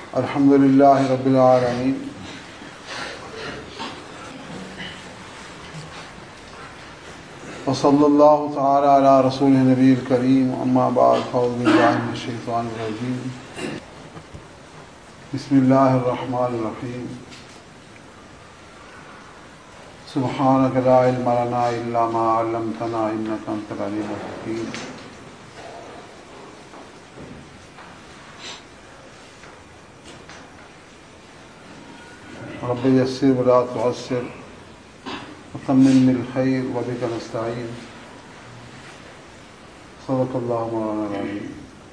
الحمد للہ رب العالمین وصلی اللہ تعالی علی رسول نبی الکریم اما بعد فاعوذ باللہ من الشیطان الرجیم بسم اللہ الرحمن الرحیم سبحانک لا علم لنا الا ما علمتنا انک انت العلیم الحکیم رب یسر ولا تعسر وتمم بالخیر وبک نستعین صدق اللہ مولانا العظیم۔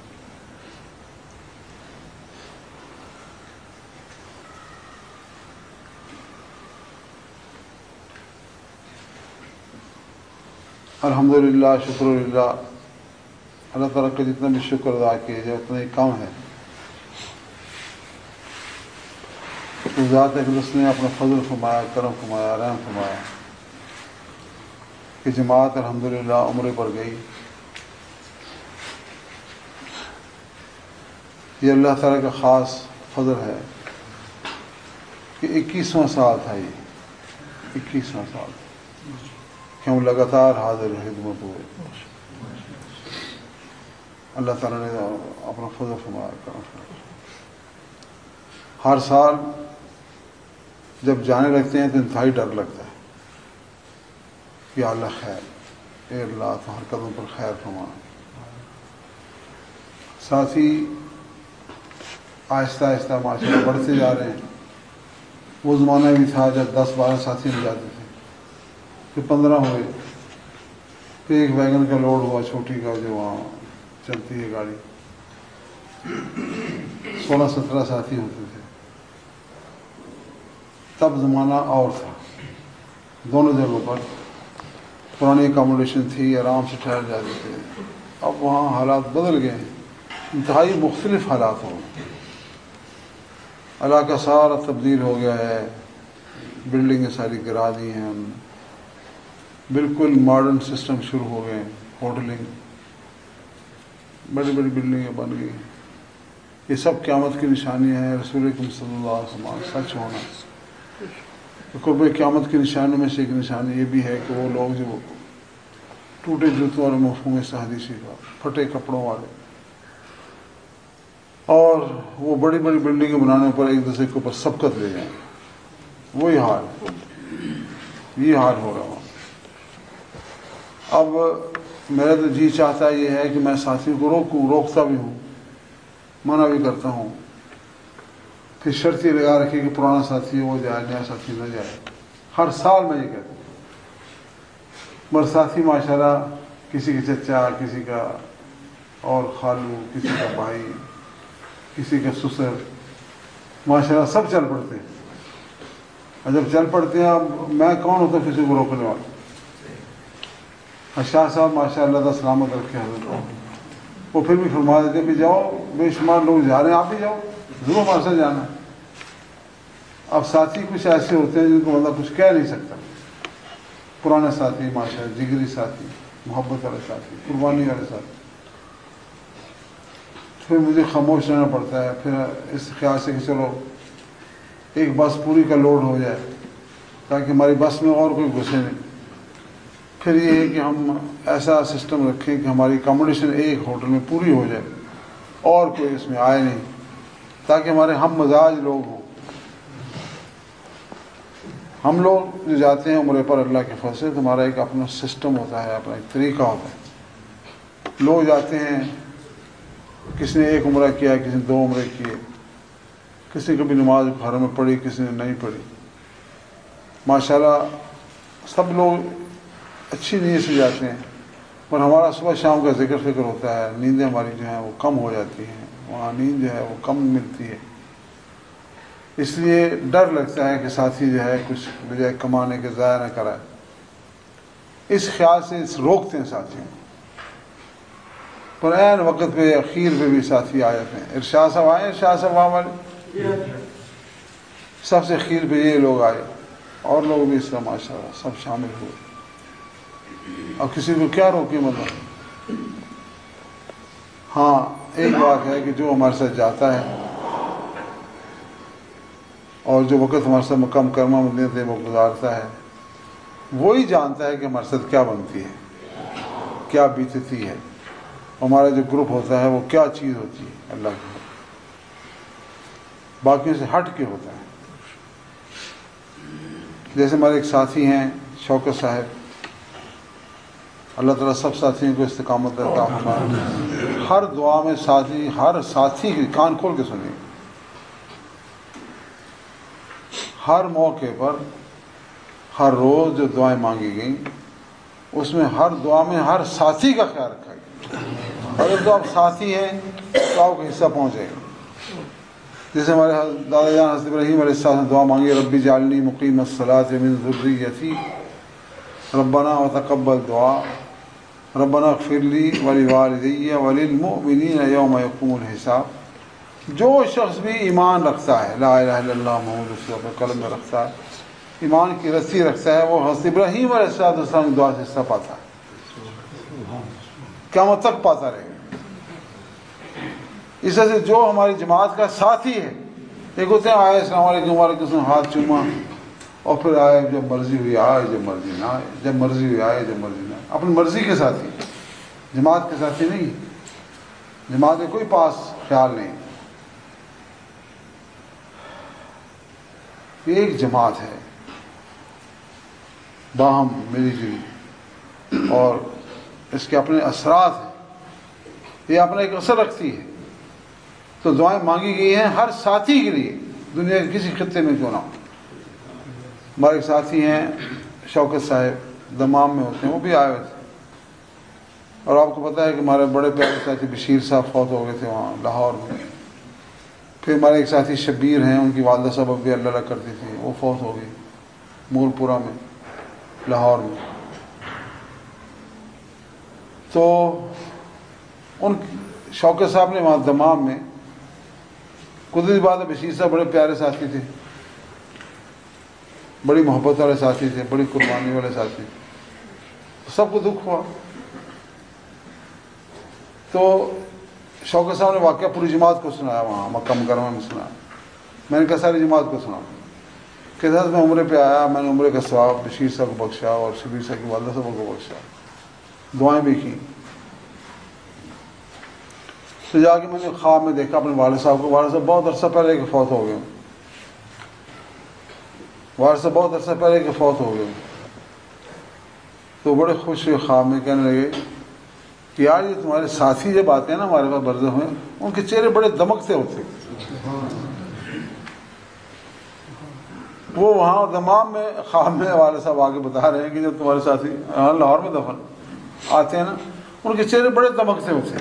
الحمدللہ، شکر للہ، اللہ تعالیٰ کا جتنا بھی شکر ادا کیا جائے اتنا ہی کم ہے۔ ذات اقدس نے اپنا فضل فرمایا، کرم فرمایا، رحم فرمایا کہ جماعت الحمدللہ عمرے پر گئی۔ یہ اللہ تعالیٰ کا خاص فضل ہے کہ 21واں سال تھا، یہ 21واں سال کہ ہم لگاتار حاضر خدمت ہوئے۔ اللہ تعالیٰ نے اپنا فضل فرمایا، کرم فرمایا۔ ہر سال جب جانے لگتے ہیں تو انتہائی ڈر لگتا ہے کہ اللہ خیر، اے اللہ تو ہر قدم پر خیر فرما۔ ساتھی آہستہ آہستہ ماشاءاللہ بڑھتے جا رہے ہیں۔ وہ زمانہ بھی تھا جب 10-12 ساتھی مل جاتے تھے، پھر 15 ہوئے، پھر ایک ویگن کا لوڈ ہوا چھوٹی کا جو وہاں چلتی ہے گاڑی، 16-17 ساتھی ہوتے تھے۔ تب زمانہ اور تھا، دونوں جگہوں پر پرانی اکاموڈیشن تھی، آرام سے ٹھہر جاتے تھے۔ اب وہاں حالات بدل گئے، انتہائی مختلف حالات ہو گئے۔ علاقہ سارا تبدیل ہو گیا ہے، بلڈنگیں ساری گرا دی ہیں، بالکل ماڈرن سسٹم شروع ہو گئے، ہوٹلنگ، بڑی بڑی بلڈنگیں بن گئی۔ یہ سب قیامت کی نشانیاں ہیں، رسول اکرم صلی اللہ علیہ وسلم سچ ہونا۔ قرب قیامت کی نشانیوں میں سے ایک نشانی یہ بھی ہے کہ وہ لوگ جو ٹوٹے جوتوں والے، مفہوم اس حدیثی کا، پھٹے کپڑوں والے، اور وہ بڑی بڑی بلڈنگیں بنانے پر ایک دوسرے کے اوپر سبقت لے جائیں، وہی حال، یہ حال ہو رہا۔ اب میرا تو جی چاہتا یہ ہے کہ میں ساتھیوں کو روکتا بھی ہوں، منع بھی کرتا ہوں، پھر شرط یہ لگا رکھے کہ پرانا ساتھی وہ جائے، نیا ساتھی نہ جائے۔ ہر سال میں یہ کہتا ہوں، مگر ساتھی ماشاءاللہ کسی کا چچا، کسی کا اور خالو، کسی کا بھائی، کسی کا سسر، ماشاءاللہ سب چل پڑتے ہیں۔ اور جب چل پڑتے ہیں، اب میں کون ہوتا کسی کو روکنے والا؟ شاہ صاحب ماشاءاللہ اللہ سلامت رکھے حضرت، وہ پھر بھی فرما دیتے بھی جاؤ، بے شمار لوگ جا رہے ہیں، آپ بھی جاؤ، ضرور ہمارے ساتھ جانا ہے۔ اب ساتھی کچھ ایسے ہوتے ہیں جن کو بندہ کچھ کہہ نہیں سکتا۔ پرانے ساتھی ماشاءاللہ، جگری ساتھی، محبت والے ساتھی، قربانی والے ساتھی، پھر مجھے خاموش رہنا پڑتا ہے، پھر اس خیال سے کہ چلو ایک بس پوری کا لوڈ ہو جائے تاکہ ہماری بس میں اور کوئی گھسے نہیں۔ پھر یہ ہے کہ ہم ایسا سسٹم رکھیں کہ ہماری اکاموڈیشن ایک ہوٹل میں پوری ہو جائے اور کوئی اس میں آئے نہیں، تاکہ ہمارے ہم مزاج لوگ ہوں۔ ہم لوگ جو جاتے ہیں عمرے پر اللہ کے فضل سے، تو ہمارا ایک اپنا سسٹم ہوتا ہے، اپنا ایک طریقہ ہوتا ہے۔ لوگ جاتے ہیں، کسی نے ایک عمرہ کیا، کسی نے 2 عمرے کیے، کسی نے کبھی نماز گھر میں پڑھی، کسی نے نہیں پڑھی۔ ماشاءاللہ سب لوگ اچھی نیت سے جاتے ہیں، پر ہمارا صبح شام کا ذکر فکر ہوتا ہے، نیندیں ہماری جو ہیں وہ کم ہو جاتی ہیں، وہاں نیند جو ہے وہ کم ملتی ہے۔ اس لیے ڈر لگتا ہے کہ ساتھی جو ہے کچھ بجائے کمانے کے ضائع نہ کرائے، اس خیال سے روکتے ہیں ساتھیوں، پر عین وقت پہ اخیر پہ بھی ساتھی آ جاتے ہیں۔ ارشاد صاحب آئے، ارشاد صاحب وہاں والے سب سے اخیر پہ یہ لوگ آئے، اور لوگ بھی اس کا ماشاءاللہ سب شامل ہوئے۔ اب کسی کو کیا روکے مطلب؟ ہاں ایک بات ہے کہ جو ہمارے ساتھ جاتا ہے اور جو وقت ہمارے ساتھ مقام کرما مدینہ سے وہ گزارتا ہے وہی جانتا ہے کہ ہمارے ساتھ کیا بنتی ہے، کیا بیتتی ہے، ہمارا جو گروپ ہوتا ہے وہ کیا چیز ہوتی ہے اللہ کی، باقیوں سے ہٹ کے ہوتا ہے. جیسے ہمارے ایک ساتھی ہیں شوکت صاحب، اللہ تعالیٰ سب ساتھیوں کو استقامت عطا فرمائے. ہر دعا میں ساتھی، ہر ساتھی کی کان کھول کے سنیں، ہر موقع پر ہر روز جو دعائیں مانگی گئیں اس میں ہر دعا میں ہر ساتھی کا خیال رکھا گیا. اگر تو آپ ساتھی ہیں تو آپ کا حصہ پہنچے گا. جیسے ہمارے دادا جان حضرت ابراہیم علیہ السلام نے دعا مانگی، ربی جعلنی مقیم الصلاۃ من ذریتی ربنا وتقبل دعا ربنا اغفر لی ولوالدی وللمؤمنین یوم یقوم الحساب. جو شخص بھی ایمان رکھتا ہے، لا الہ الا اللہ محمد رسول اللہ اپنے قلب میں رکھتا ہے، ایمان کی رسی رکھتا ہے، وہ حضرت ابراہیم علیہ السلام کی دعا سے حصہ پاتا ہے، قیامت تک پاتا رہے گا. اس وجہ سے جو ہماری جماعت کا ساتھی ہے، ایک ہوتے ہیں آئے السلام علیکم وعلیکم السلام ہاتھ چوما اور پھر آئے جب مرضی ہوئی آئے، جب مرضی نہ آئے، جب مرضی ہوئی آئے، جب مرضی نہ آئے. اپنی مرضی کے ساتھی، جماعت کے ساتھی نہیں. جماعت میں کوئی پاس خیال نہیں. یہ ایک جماعت ہے باہم ملی جلی، اور اس کے اپنے اثرات ہیں، یہ اپنا ایک اثر رکھتی ہے. تو دعائیں مانگی گئی ہیں ہر ساتھی کے لیے، دنیا کے کسی خطے میں کیوں نہ ہو. ہمارے ساتھی ہیں شوکت صاحب، دمام میں ہوتے ہیں، وہ بھی آئے ہوئے تھے. اور آپ کو پتہ ہے کہ ہمارے بڑے پیارے ساتھی بشیر صاحب فوت ہو گئے تھے وہاں لاہور میں. پھر ہمارے ایک ساتھی شبیر ہیں، ان کی والدہ صاحب اب بھی اللہ کرتی تھی، وہ فوت ہو گئی مول پورہ میں لاہور میں. تو ان شوکت صاحب نے وہاں دمام میں، قدرتی بات ہے بشیر صاحب بڑے پیارے ساتھی تھے، بڑی محبت والے ساتھی تھے، بڑی قربانی والے ساتھی تھے. سب کو دکھ ہوا. تو شوکت صاحب نے واقعہ پوری جماعت کو سنایا، وہاں مکہ مکرمہ میں سنایا. میں نے کہا ساری جماعت کو سنا کہ حضرت میں عمرے پہ آیا، میں نے عمرے کا ثواب بشیر صاحب کو بخشا اور شبیر صاحب کی والدہ صاحب کو بخشا، دعائیں بھی کی. تو جا کے میں نے خواب میں دیکھا اپنے والد صاحب کو. والد صاحب بہت عرصہ پہلے کہ فوت ہو گئے، والد صاحب بہت عرصہ پہلے کہ فوت ہو گئے. تو بڑے خوش ہوئے، خواب میں کہنے لگے کہ یار یہ تمہارے ساتھی جب آتے ہیں نا ہمارے پاس برزخ میں، ان کے چہرے بڑے دمکتے ہوتے. وہ وہاں دمام میں خواب میں والد صاحب آگے بتا رہے ہیں کہ جب تمہارے ساتھی لاہور میں دفن آتے ہیں نا، ان کے چہرے بڑے دمکتے ہوتے.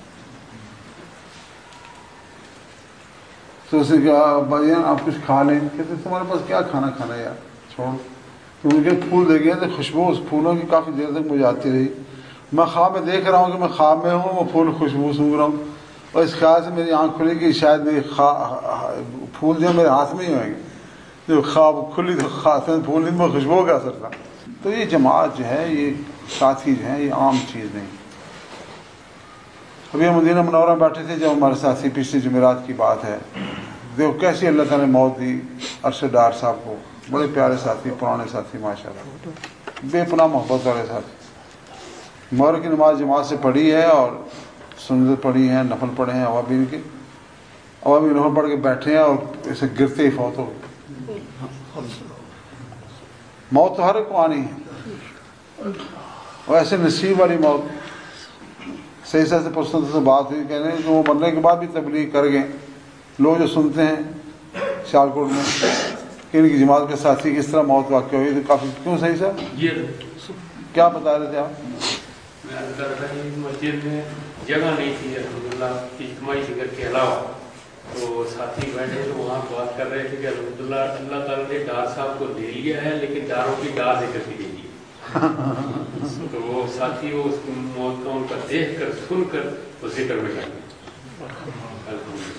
تو اسے کہا بھائی جان آپ کچھ کھا لیں. کہتے تمہارے پاس کیا کھانا کھانا یار، چھوڑ. تو ان کے پھول دے گئے تھے، خوشبو اس پھولوں کی کافی دیر تک مجھے آتی رہی. میں خواب میں دیکھ رہا ہوں کہ میں خواب میں ہوں، وہ پھول خوشبو سونگھ رہا ہوں، اور اس خیال سے میری آنکھ کھلی کہ شاید میری پھول جو میرے ہاتھ میں ہی ہوئیں گے. جو خواب کھلی تو پھول میں خوشبو کا اثر تھا. تو یہ جماعت جو ہے، یہ ساتھی جو ہیں، یہ عام چیز نہیں. ابھی ہم مدینہ منورہ میں بیٹھے تھے جب ہمارے ساتھی، پچھلی جمعرات کی بات ہے، دیکھو کیسی اللہ تعالیٰ نے موت دی ارشد ڈار صاحب کو. بڑے پیارے ساتھی، پرانے ساتھی، ماشاءاللہ بے پناہ محبت والے ساتھی. مغرب کی نماز جماعت سے پڑھی ہے اور سنت پڑھی ہیں، نفل پڑھے ہیں، عوامین کے نفل پڑھ کے بیٹھے ہیں اور اسے گرتے ہی فوت ہو گئے. موت تو ہر ایک کو آنی ہے، اور ایسے نصیب والی موت. صحیح سے پرسنت سے بات ہوئی، کہنے کہ وہ مرنے کے بعد بھی تبلیغ کر گئے. لوگ جو سنتے ہیں سیالکوٹ میں کہ ان کی جماعت کے ساتھی کس طرح موت واقع ہوئی، تو کافی کیوں. صحیح صاحب کیا بتا رہے تھے آپ؟ مسجد میں جگہ نہیں تھی الحمدللہ اجتماعی فکر کے علاوہ، تو ساتھی بیٹھے تو وہاں بات کر رہے تھے کہ الحمدللہ اللہ تعالیٰ نے ڈار صاحب کو لے لیا ہے، لیکن ڈاروں کی ڈار ذکر کی گئی ہے. تو وہ ساتھی وہ اس موت کا ان کا دیکھ کر سن کر وہ ذکر میں کر گئے.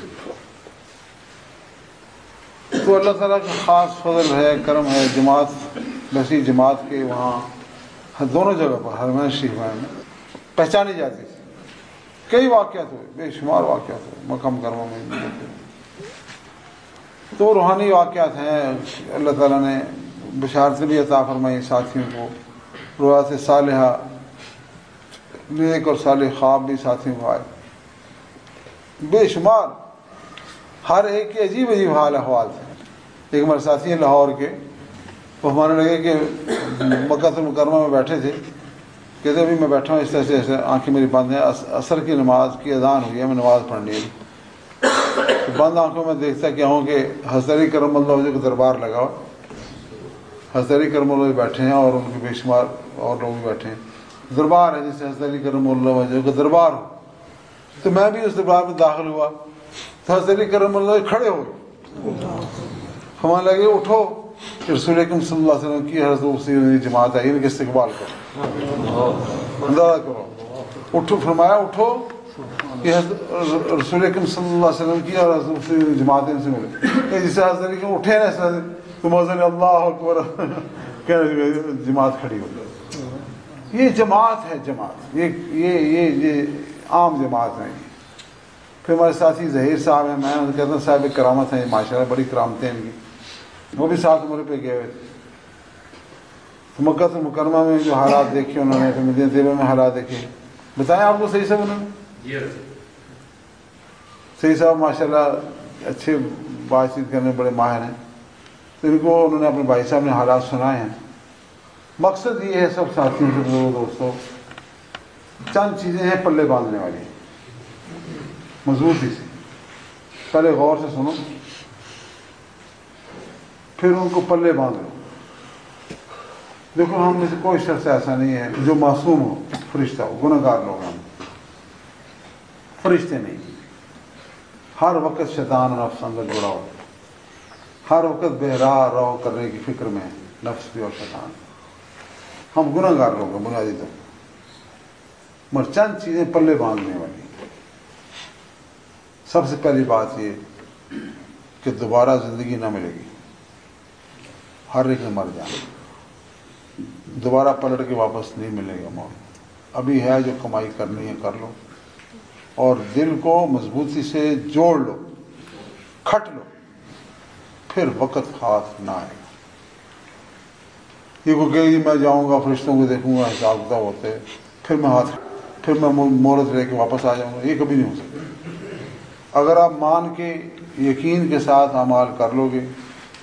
تو اللہ تعالیٰ کا خاص فضل ہے، کرم ہے. جماعت ویسی جماعت کے وہاں دونوں جگہ پر حرمین شریف میں پہچانی جاتی تھی. کئی واقعات ہوئے، بے شمار واقعات ہوئے مکہ مکرمہ میں. تو روحانی واقعات ہیں، اللہ تعالیٰ نے بشارت بھی عطا فرمائی ساتھیوں کو، روایت صالحہ نیک اور صالح خواب بھی ساتھیوں کو آئے بے شمار، ہر ایک کے عجیب عجیب حال احوال تھے۔ ایک ہمارے ساتھی ہیں لاہور کے، وہ ہمارے لگے کہ مکہ المکرمہ میں بیٹھے تھے، کہتے ابھی میں بیٹھا ہوں اس طرح سے، ایسے آنکھیں میری بند ہیں، عصر کی نماز کی اذان ہوئی ہے، میں نماز پڑھنی ہے، تو بند آنکھوں میں دیکھتا کیا ہوں کہ حضرت علی کرم اللہ وجہ کا دربار لگا ہوا، حضرت علی کرم اللہ بیٹھے ہیں اور ان کے بے شمار اور لوگ بھی بیٹھے ہیں، دربار ہے جیسے حضرت علی کرم اللہ وجہ کا دربار ہو۔ تو میں بھی اس دربار میں داخل ہوا تو حضرت علی کرم اللہ کھڑے ہو گئے، ہمارے لگے اٹھو کہ رسول اکرم صلی اللہ علیہ وسلم کی حضرت جماعت آئی، ان کے استقبال کرو، اندازہ کرو، اٹھو، فرمایا اٹھو کہ رسول اکرم صلی اللہ علیہ وسلم کی اور حضرت جماعت ان سے ملے، جسے حضرت علی کرم اٹھے نا تو موزن اللہ اکبر کہنے جماعت کھڑی ہو گئی۔ یہ جماعت ہے، جماعت یہ عام جماعت ہے۔ پھر ہمارے ساتھی ظہیر صاحب ہیں، میں کہتا ہوں صاحب ایک کرامت ہیں ماشاءاللہ، بڑی کرامتیں ان کی، وہ بھی ساتھ عمرے پہ گئے ہوئے تھے۔ تو مکہ المکرمہ میں جو حالات دیکھے انہوں نے، پھر مدینہ طیبہ میں حالات دیکھے، بتائیں آپ کو صحیح صاحب انہوں نے؟ صحیح صاحب ماشاءاللہ اچھے بات چیت کرنے بڑے ماہر ہیں، تو ان کو انہوں نے اپنے بھائی صاحب نے حالات سنائے ہیں۔ مقصد یہ ہے سب ساتھیوں سے دوستوں، چند چیزیں ہیں پلے باندھنے والی، مضبوطی سے، پہلے غور سے سنو پھر ان کو پلے باندھ لو۔ دیکھو ہم میں سے کوئی شخص ایسا نہیں ہے جو معصوم ہو، فرشتہ ہو، گناہ گار لوگ ہم فرشتے نہیں، ہر وقت شیطان اور نفس اندر جڑا ہو، ہر وقت بہرا رو کرنے کی فکر میں نفس بھی اور شیطان، ہم گناہ گار لوگ ہیں بنیادی طور، مگر چند چیزیں پلے باندھنے والی۔ سب سے پہلی بات یہ کہ دوبارہ زندگی نہ ملے گی، ہر ایک نے مر جانا، دوبارہ پلٹ کے واپس نہیں ملے گا موت۔ ابھی ہے جو کمائی کرنی ہے کر لو، اور دل کو مضبوطی سے جوڑ لو، کھٹ لو، پھر وقت ہاتھ نہ آئے گا۔ یہ کوئی کہ میں جاؤں گا فرشتوں کو دیکھوں گا حساب کتاب ہوتے پھر میں مہلت لے کے واپس آ جاؤں گا، یہ کبھی نہیں ہو سکتا۔ اگر آپ مان کے یقین کے ساتھ اعمال کر لو گے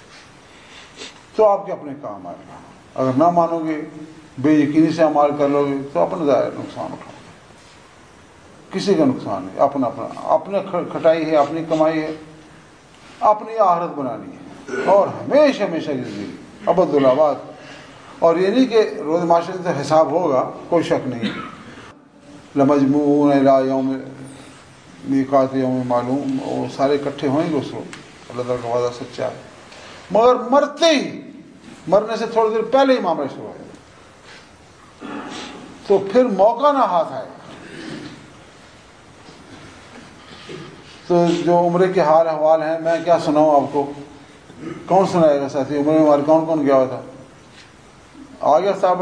تو آپ کے اپنے کام آئے گا، اگر نہ مانو گے، بے یقینی سے اعمال کر لو گے تو اپنا ظاہر نقصان اٹھاؤ گے، کسی کا نقصان نہیں، اپنا کھٹائی ہے، اپنی کمائی ہے، اپنی آخرت بنانی ہے، اور ہمیشہ ہمیشہ کی زندگی ابد الآباد۔ اور یہ نہیں کہ روز معاشرے سے حساب ہوگا، کوئی شک نہیں، لمجموعون الی یوم میقات یوم معلوم، وہ سارے اکٹھے ہوئیں گے اس وقت، اللہ تعالیٰ کا وعدہ سچا ہے، مگر مرتے ہی، مرنے سے تھوڑی دیر پہلے ہی معاملہ شروع ہو جائے تو پھر موقع نہ ہاتھ آئے گا۔ تو جو عمرے کے حال احوال ہیں میں کیا سناؤں آپ کو، کون سنائے گا ساتھی؟ عمرے میں ہمارے کون کون گیا ہوا تھا؟ آ گیا صاحب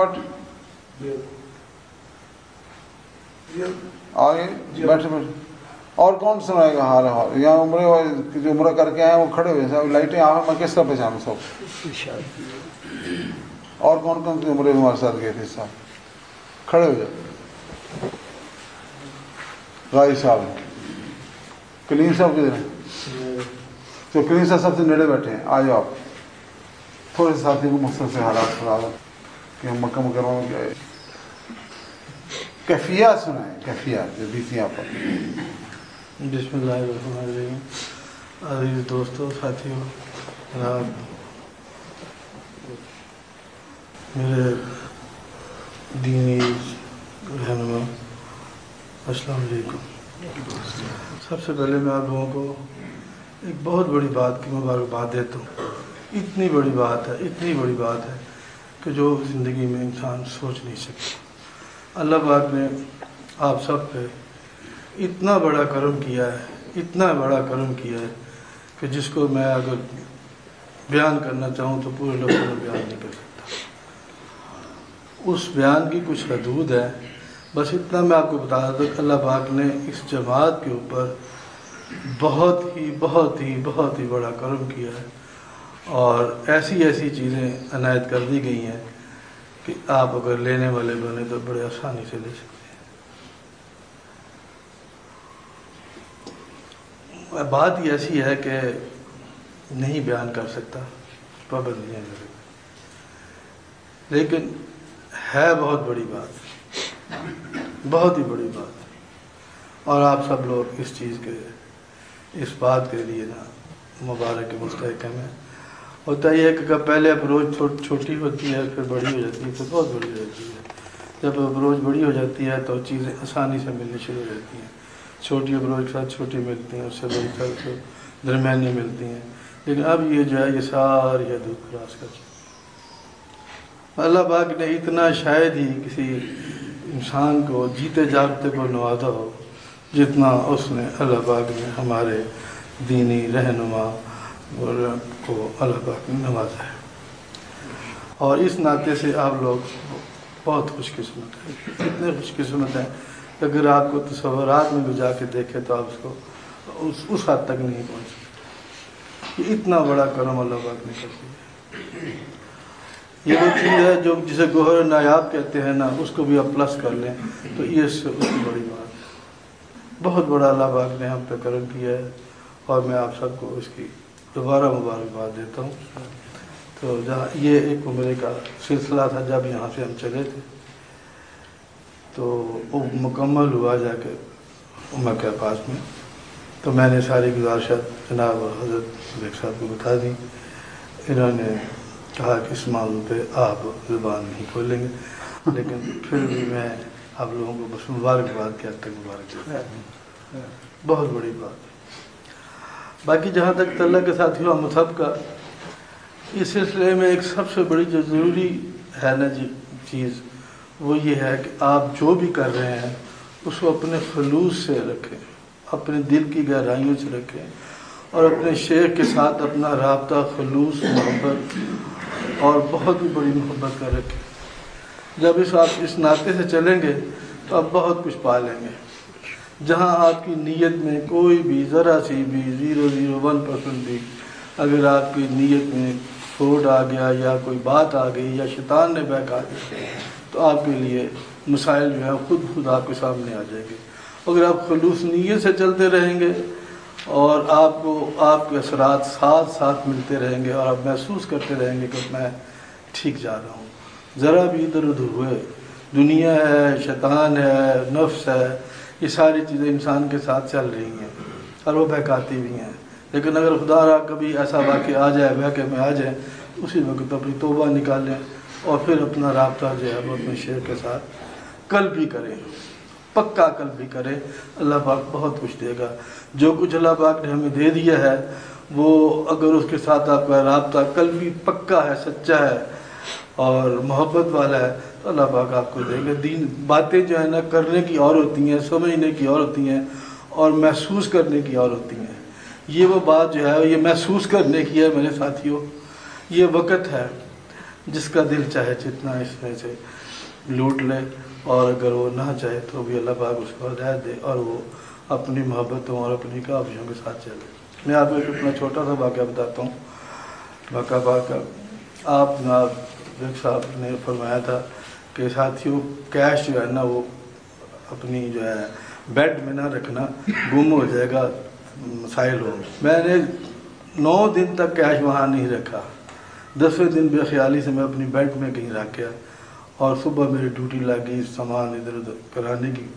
آگے بیٹھے بیٹھے، اور کون سنائے گا حال احوال؟ یہاں عمرے جو عمرہ کر کے آئے ہیں وہ کھڑے ہوئے صاحب، لائٹیں آ میں کس طرح پہچانوں سب؟ اور کون کون سے عمرے ہمارے ساتھ گئے تھے صاحب؟ کھڑے ہو جائے۔ غازی صاحب ہیں، کلیم صاحب کدھر ہیں؟ تو کلیم صاحب سب سے نیڑے بیٹھے ہیں، آ جاؤ آپ تھوڑے سے ساتھی کو مختصر سے حالات سنا دو کہ ہم مکہ مکرمہ میں گئے، کیفیات سنائیں، کیفیات جو بیتی آپ پر۔ بسم اللہ الرحمن الرحیم۔ عزیز دوستوں، ساتھیوں، میرے دینی رہنما، السلام علیکم۔ سب سے پہلے میں آپ لوگوں کو ایک بہت بڑی بات کی مبارکباد دیتا ہوں۔ اتنی بڑی بات ہے، اتنی بڑی بات ہے کہ جو زندگی میں انسان سوچ نہیں سکتا۔ اللہ پاک نے آپ سب پہ اتنا بڑا کرم کیا ہے، اتنا بڑا کرم کیا ہے کہ جس کو میں اگر بیان کرنا چاہوں تو پورے لفظوں میں بیان نہیں کر سکتا۔ اس بیان کی کچھ حدود ہے، بس اتنا میں آپ کو بتا دوں کہ اللہ پاک نے اس جماعت کے اوپر بہت ہی بڑا کرم کیا ہے، اور ایسی چیزیں عنایت کر دی گئی ہیں کہ آپ اگر لینے والے بنے تو بڑے آسانی سے لے سکتے ہیں۔ بات یہ ایسی ہے کہ نہیں بیان کر سکتا، پابندیاں میرے، لیکن ہے بہت بڑی بات، بہت ہی بڑی بات، اور آپ سب لوگ اس چیز کے، اس بات کے لیے نا مبارک مستحکم ہیں۔ ہوتا یہ ہے کہ پہلے اپروچ چھوٹی ہوتی ہے، پھر بڑی ہو جاتی ہے، پھر بہت بڑی ہو جاتی ہے۔ جب اپروچ بڑی ہو جاتی ہے تو چیزیں آسانی سے ملنی شروع ہو جاتی ہیں، چھوٹی اپروچ کے ساتھ چھوٹی ملتی ہیں، اس سے بڑی سے درمیانی ملتی ہیں، لیکن اب یہ جو ہے یہ ساری حدود کراس کر چکی۔ اللہ پاک نے اتنا شاید ہی کسی انسان کو جیتے جاگتے کو نوازا ہو جتنا اس نے، اللہ پاک نے ہمارے دینی رہنما کو اللہ پاک نے نوازا ہے، اور اس ناطے سے آپ لوگ بہت خوش قسمت ہیں، اتنے خوش قسمت ہیں کہ اگر آپ کو تصورات میں بھی جا کے دیکھیں تو آپ اس کو اس حد تک نہیں پہنچ سکتے۔ یہ اتنا بڑا کرم اللہ پاک نے کر دیا۔ یہ وہ چیز ہے جو جسے گوہر نایاب کہتے ہیں نا، اس کو بھی آپ پلس کر لیں تو یہ اس سے اس کی بڑی بات ہے۔ بہت بڑا اللہ پاک نے ہم پہ کرم کیا ہے، اور میں آپ سب کو اس کی دوبارہ مبارکباد دیتا ہوں۔ تو جہاں یہ ایک عمرے کا سلسلہ تھا، جب یہاں سے ہم چلے تھے تو وہ مکمل ہوا جا کے مکہ کے پاس میں، تو میں نے ساری گزارشات جناب حضرت بیگ صاحب کو بتا دی۔ انہوں نے کہا کہ اس موضوع پہ آپ زبان نہیں کھولیں گے، لیکن پھر بھی میں آپ لوگوں کو بس مبارکباد کے حد تک مبارکباد، بہت بڑی بات ہے۔ باقی جہاں تک اللہ کے ساتھیوں ہم سب کا اس سلسلے میں ایک سب سے بڑی جو ضروری ہے نا جی چیز، وہ یہ ہے کہ آپ جو بھی کر رہے ہیں اس کو اپنے خلوص سے رکھیں، اپنے دل کی گہرائیوں سے رکھیں، اور اپنے شیخ کے ساتھ اپنا رابطہ خلوص، محبت اور بہت ہی بڑی محبت کا رکھیں۔ جب آپ اس ناطے سے چلیں گے تو آپ بہت کچھ پا لیں گے۔ جہاں آپ کی نیت میں کوئی بھی ذرا سی بھی 0.01% بھی اگر آپ کی نیت میں کھوٹ آ گیا، یا کوئی بات آ گئی، یا شیطان نے بہکا دیا، تو آپ کے لیے مسائل جو ہیں خود آپ کے سامنے آ جائیں گے۔ اگر آپ خلوص نیت سے چلتے رہیں گے اور آپ کو آپ کے اثرات ساتھ ساتھ ملتے رہیں گے، اور آپ محسوس کرتے رہیں گے کہ میں ٹھیک جا رہا ہوں، ذرا بھی ادھر ادھر ہوئے، دنیا ہے، شیطان ہے، نفس ہے، یہ ساری چیزیں انسان کے ساتھ چل رہی ہیں اور وہ بہکاتی بھی ہیں، لیکن اگر خدا را کبھی ایسا واقعہ آ جائے، بہکے میں آ جائے، اسی وقت اپنی توبہ نکالیں، اور پھر اپنا رابطہ جو ہے وہ اپنے شیخ کے ساتھ قلب بھی کریں، پکا قلب بھی کریں۔ اللہ پاک بہت کچھ دے گا۔ جو کچھ اللہ پاک نے ہمیں دے دیا ہے، وہ اگر اس کے ساتھ آپ کا رابطہ قلبی پکا ہے، سچا ہے اور محبت والا ہے، تو اللہ پاک آپ کو دے گا۔ دین باتیں جو ہیں نا کرنے کی اور ہوتی ہیں، سمجھنے کی اور ہوتی ہیں، اور محسوس کرنے کی اور ہوتی ہیں۔ یہ وہ بات جو ہے یہ محسوس کرنے کی ہے میرے ساتھیوں۔ یہ وقت ہے جس کا دل چاہے جتنا اس میں سے لوٹ لے، اور اگر وہ نہ چاہے تو بھی اللہ پاک اس کو ہدایت دے، اور وہ اپنی محبتوں اور اپنی کاوشوں کے ساتھ چلے۔ میں آپ کو اپنا چھوٹا سا واقعہ بتاتا ہوں مکہ پاک کا۔ آپ جناب بیگ صاحب نے فرمایا تھا کہ ساتھیوں کیش جو ہے نا وہ اپنی جو ہے بیڈ میں نہ رکھنا، گم ہو جائے گا، مسائل ہوں۔ میں نے 9 دن تک کیش وہاں نہیں رکھا۔ 10ویں دن بے خیالی سے میں اپنی بیڈ میں کہیں رکھ گیا، اور صبح میری ڈیوٹی لگ گئی سامان ادھر ادھر کرانے کی۔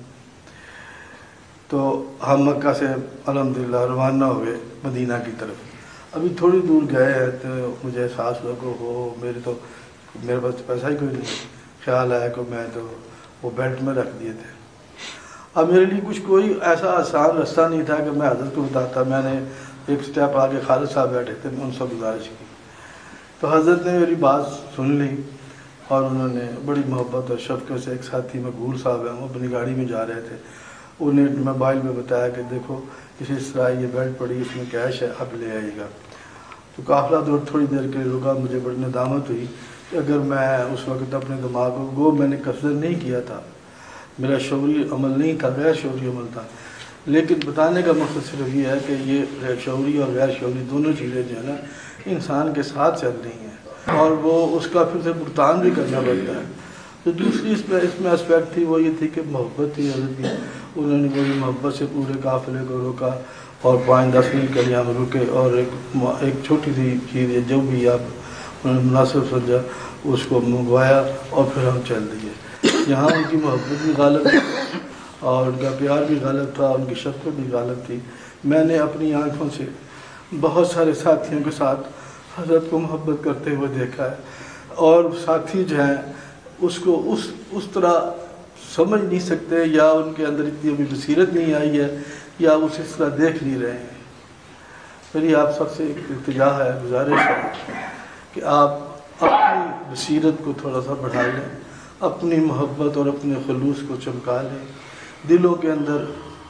تو ہم مکہ سے الحمدللہ روانہ ہوئے مدینہ کی طرف۔ ابھی تھوڑی دور گئے ہیں تو مجھے احساس ہوا کہ میرے پاس پیسہ ہی کوئی نہیں۔ خیال آیا کہ میں تو وہ بیلٹ میں رکھ دیے تھے۔ اب میرے لیے کوئی ایسا آسان رستہ نہیں تھا کہ میں حضرت کو بتاتا۔ میں نے ایک سٹیپ آگے خالد صاحب بیٹھے تھے، میں ان سے گزارش کی تو حضرت نے میری بات سن لی، اور انہوں نے بڑی محبت اور شفقت سے، ایک ساتھی مقبول صاحب ہیں، وہ اپنی گاڑی میں جا رہے تھے، انہیں موبائل میں بتایا کہ دیکھو اس طرح یہ بیلٹ پڑی، اس میں کیش ہے، اب لے آئیے گا۔ تو قافلہ دور تھوڑی دیر کے لیے رکا۔ مجھے بڑی ندامت ہوئی کہ اگر میں اس وقت اپنے دماغ کو میں نے قصد نہیں کیا تھا، میرا شعوری عمل نہیں تھا، غیر شعوری عمل تھا، لیکن بتانے کا مقصد صرف یہ ہے کہ یہ شعوری اور غیر شعوری دونوں چیزیں جو ہے نا انسان کے ساتھ چل رہی ہیں، اور وہ اس کا پھر سے بھگتان بھی کرنا پڑتا ہے۔ تو دوسری اس میں اسپیکٹ تھی وہ یہ تھی کہ محبت تھی حضرت کی، انہوں نے وہی محبت سے پورے قافلے کو روکا اور 5-10 منٹ کے لیے ہم رکے، اور ایک چھوٹی سی چیز ہے جو بھی آپ انہوں نے مناسب سمجھا اس کو منگوایا اور پھر ہم چل دیے۔ یہاں ان کی محبت بھی غالب تھی اور ان کا پیار بھی غالب تھا، ان کی شفقت بھی غالب تھی۔ میں نے اپنی آنکھوں سے بہت سارے ساتھیوں کے ساتھ حضرت کو محبت کرتے ہوئے دیکھا ہے، اور ساتھی جو ہیں اس کو اس طرح سمجھ نہیں سکتے، یا ان کے اندر اتنی ابھی بصیرت نہیں آئی ہے، یا اس طرح دیکھ نہیں رہے ہیں۔ میری آپ سب سے ایک التجا ہے، گزارش ہے کہ آپ اپنی بصیرت کو تھوڑا سا بڑھا لیں، اپنی محبت اور اپنے خلوص کو چمکا لیں۔ دلوں کے اندر